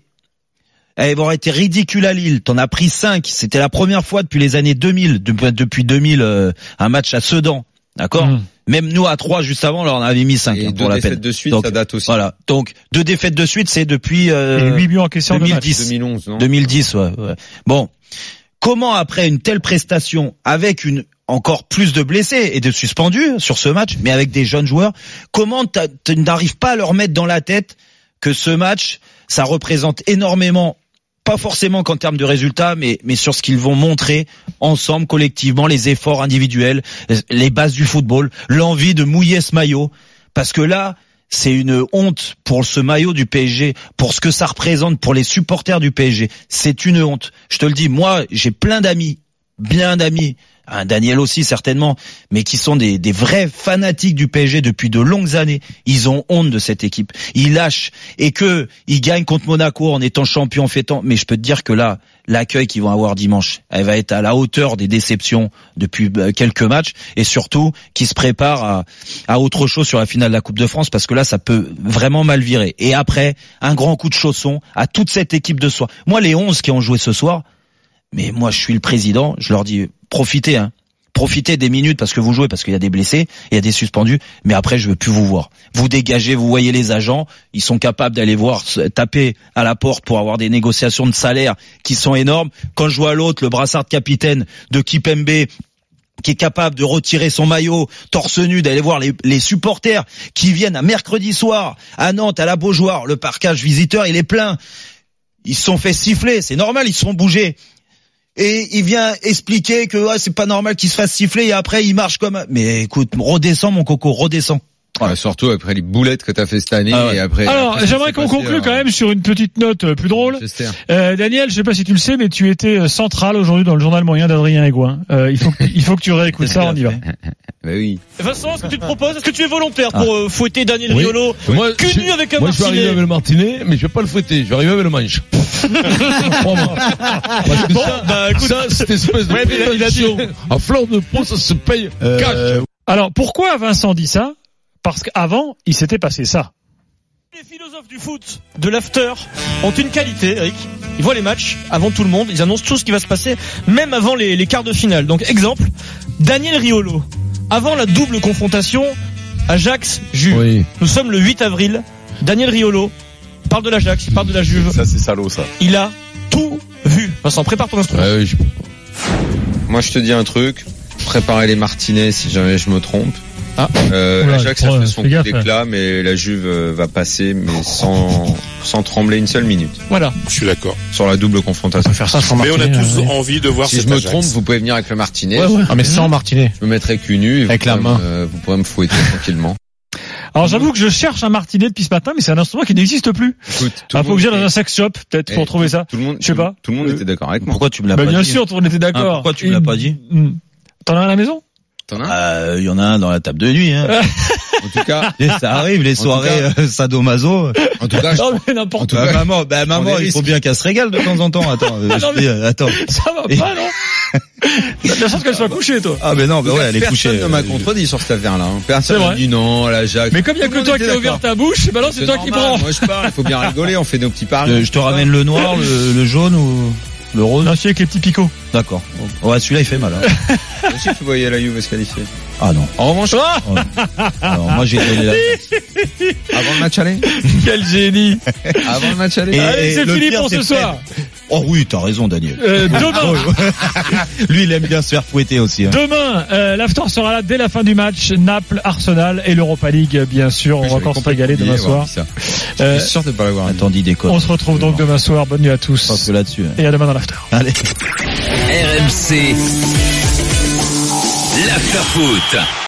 avoir été ridicule à Lille, t'en as pris cinq. C'était la première fois depuis les années deux mille, depuis deux mille, euh, un match à Sedan. D'accord? Mmh. Même nous à trois juste avant, là on avait mis cinq hein, pour la peine. Deux défaites de suite, donc, ça date aussi. Voilà. Donc deux défaites de suite, c'est depuis euh, huit buts encaissés en deux mille dix, deux mille onze, non deux mille dix, ouais, ouais. Bon, comment après une telle prestation, avec une encore plus de blessés et de suspendus sur ce match, mais avec des jeunes joueurs, comment tu n'arrives pas à leur mettre dans la tête que ce match, ça représente énormément? Pas forcément qu'en termes de résultats, mais, mais sur ce qu'ils vont montrer ensemble, collectivement, les efforts individuels, les bases du football, l'envie de mouiller ce maillot. Parce que là, c'est une honte pour ce maillot du P S G, pour ce que ça représente pour les supporters du P S G. C'est une honte. Je te le dis, moi, j'ai plein d'amis, bien d'amis, hein, Daniel aussi certainement, mais qui sont des, des vrais fanatiques du P S G depuis de longues années. Ils ont honte de cette équipe. Ils lâchent et que ils gagnent contre Monaco en étant champion, fêtant. Mais je peux te dire que là, l'accueil qu'ils vont avoir dimanche, elle va être à la hauteur des déceptions depuis quelques matchs et surtout qu'ils se préparent à, à autre chose sur la finale de la Coupe de France parce que là, ça peut vraiment mal virer. Et après, un grand coup de chausson à toute cette équipe de soir. Moi, les onze qui ont joué ce soir, mais moi, je suis le président, je leur dis, profitez, hein. Profitez des minutes parce que vous jouez, parce qu'il y a des blessés, il y a des suspendus, mais après je veux plus vous voir. Vous dégagez, vous voyez les agents, ils sont capables d'aller voir, taper à la porte pour avoir des négociations de salaire qui sont énormes. Quand je vois l'autre, le brassard de capitaine de Kipembe, qui est capable de retirer son maillot torse nu, d'aller voir les, les supporters qui viennent à mercredi soir à Nantes, à la Beaujoire, le parcage visiteur, il est plein. Ils se sont fait siffler, c'est normal, ils se sont bougés. Et il vient expliquer que ouais, c'est pas normal qu'il se fasse siffler et après il marche comme un... Mais écoute, redescends mon coco, redescends. Ouais, surtout après les boulettes que t'as fait cette année ah ouais. et après. Alors, après, j'aimerais qu'on conclue quand même sur une petite note plus drôle. Euh, Daniel, je sais pas si tu le sais, mais tu étais central aujourd'hui dans le journal moyen d'Adrien Aigouin. Euh, il faut que, il faut que tu réécoutes ça, on y va. Bah oui. Vincent, est-ce que tu te proposes, est-ce que tu es volontaire pour ah. euh, fouetter Daniel oui. Riolo, moi, cul nu avec un moi, martinet? Je vais arriver avec le martinet, mais je vais pas le fouetter, je vais arriver avec le manche. Parce que bon, ça, bah, écoute, ça, cette espèce de ouais, prétention à fleur de peau, ça se paye euh, cash. Alors, pourquoi Vincent dit ça? Parce qu'avant, il s'était passé ça. Les philosophes du foot, de l'after, ont une qualité, Eric. Ils voient les matchs avant tout le monde, ils annoncent tout ce qui va se passer, même avant les, les quarts de finale. Donc, exemple, Daniel Riolo, avant la double confrontation Ajax-Juve. Oui. Nous sommes le huit avril. Daniel Riolo parle de l'Ajax, il parle de la Juve. Ça, c'est salaud, ça. Il a tout vu. Vincent, prépare ton instrument. Ouais, oui, je... Moi, je te dis un truc. préparer les Martinez si jamais je me trompe. Ah. Euh, Oula, Ajax a ouais, fait son fais coup gaffe, d'éclat, mais la Juve euh, va passer, mais sans sans trembler une seule minute. Voilà. Je suis d'accord. Sur la double confrontation. On peut faire ça sans Mais on a Martinez, tous ouais. envie de voir Si cet je me Ajax. trompe, vous pouvez venir avec le Martinez. Ouais, ouais. Ah, mais sans Martinet. Je me mettrai cul nu. et Avec vous la pourrez main. me- euh, vous pourrez me fouetter tranquillement. Alors j'avoue que je cherche un Martinet depuis ce matin, mais c'est un instrument qui n'existe plus. Écoute, tout Ah, le faut monde que j'aille dans était- un sex shop, peut-être, Eh, pour trouver ça. Tout le monde, Je sais pas. Tout le monde était d'accord avec moi. Pourquoi tu me l'as Bah, pas bien dit sûr, tout le monde était d'accord. Ah, pourquoi tu me Et- l'as pas dit Hmm. T'en as un à la maison? T'en as un Euh, il y en a un dans la table de nuit. Hein. En tout cas, Et ça arrive, les En tout soirées euh, sadomaso. en tout cas, je- Non, mais n'importe tout Bah, cas, maman, bah, maman, On est il faut risque. bien qu'elle se régale de temps en temps. Attends, euh, Ah, non, je dis, euh, attends. ça va Et- pas, non? T'as de la chance qu'elle soit couchée, toi. Ah, mais non, bah ouais, elle est personne couchée. ne m'a euh, contredit sur cette affaire-là. hein. Personne C'est n'a vrai. dit non, la Jacques. Mais comme il y a Tout que le toi monde qui était as ouvert d'accord. ta bouche, bah non, c'est toi qui normal, prends. Moi je parle, il faut bien rigoler, on fait nos petits paris. Je, je te ramène le noir, le, le jaune ou le rose. Non, celui avec les petits picots. D'accord. Ouais, celui-là il fait mal. Hein. Moi aussi, tu voyais la Juve se qualifier. Ah non. En revanche, Alors moi j'ai donné la... avant le match aller, Quel génie. avant le match aller. Et- Allez, c'est le fini pire, pour c'est ce soir. Oh oui, t'as raison, Daniel. Euh, demain. Lui, il aime bien se faire fouetter aussi. Hein. Demain, euh, l'after sera là dès la fin du match. Naples, Arsenal et l'Europa League, bien sûr. On va encore se régaler demain soir. Je suis sûr de pas l'avoir. Attendez des codes. On se retrouve donc demain soir. Bonne nuit à tous. Parce que là-dessus. hein. Et à demain dans l'after. Allez. R M C l'after foot.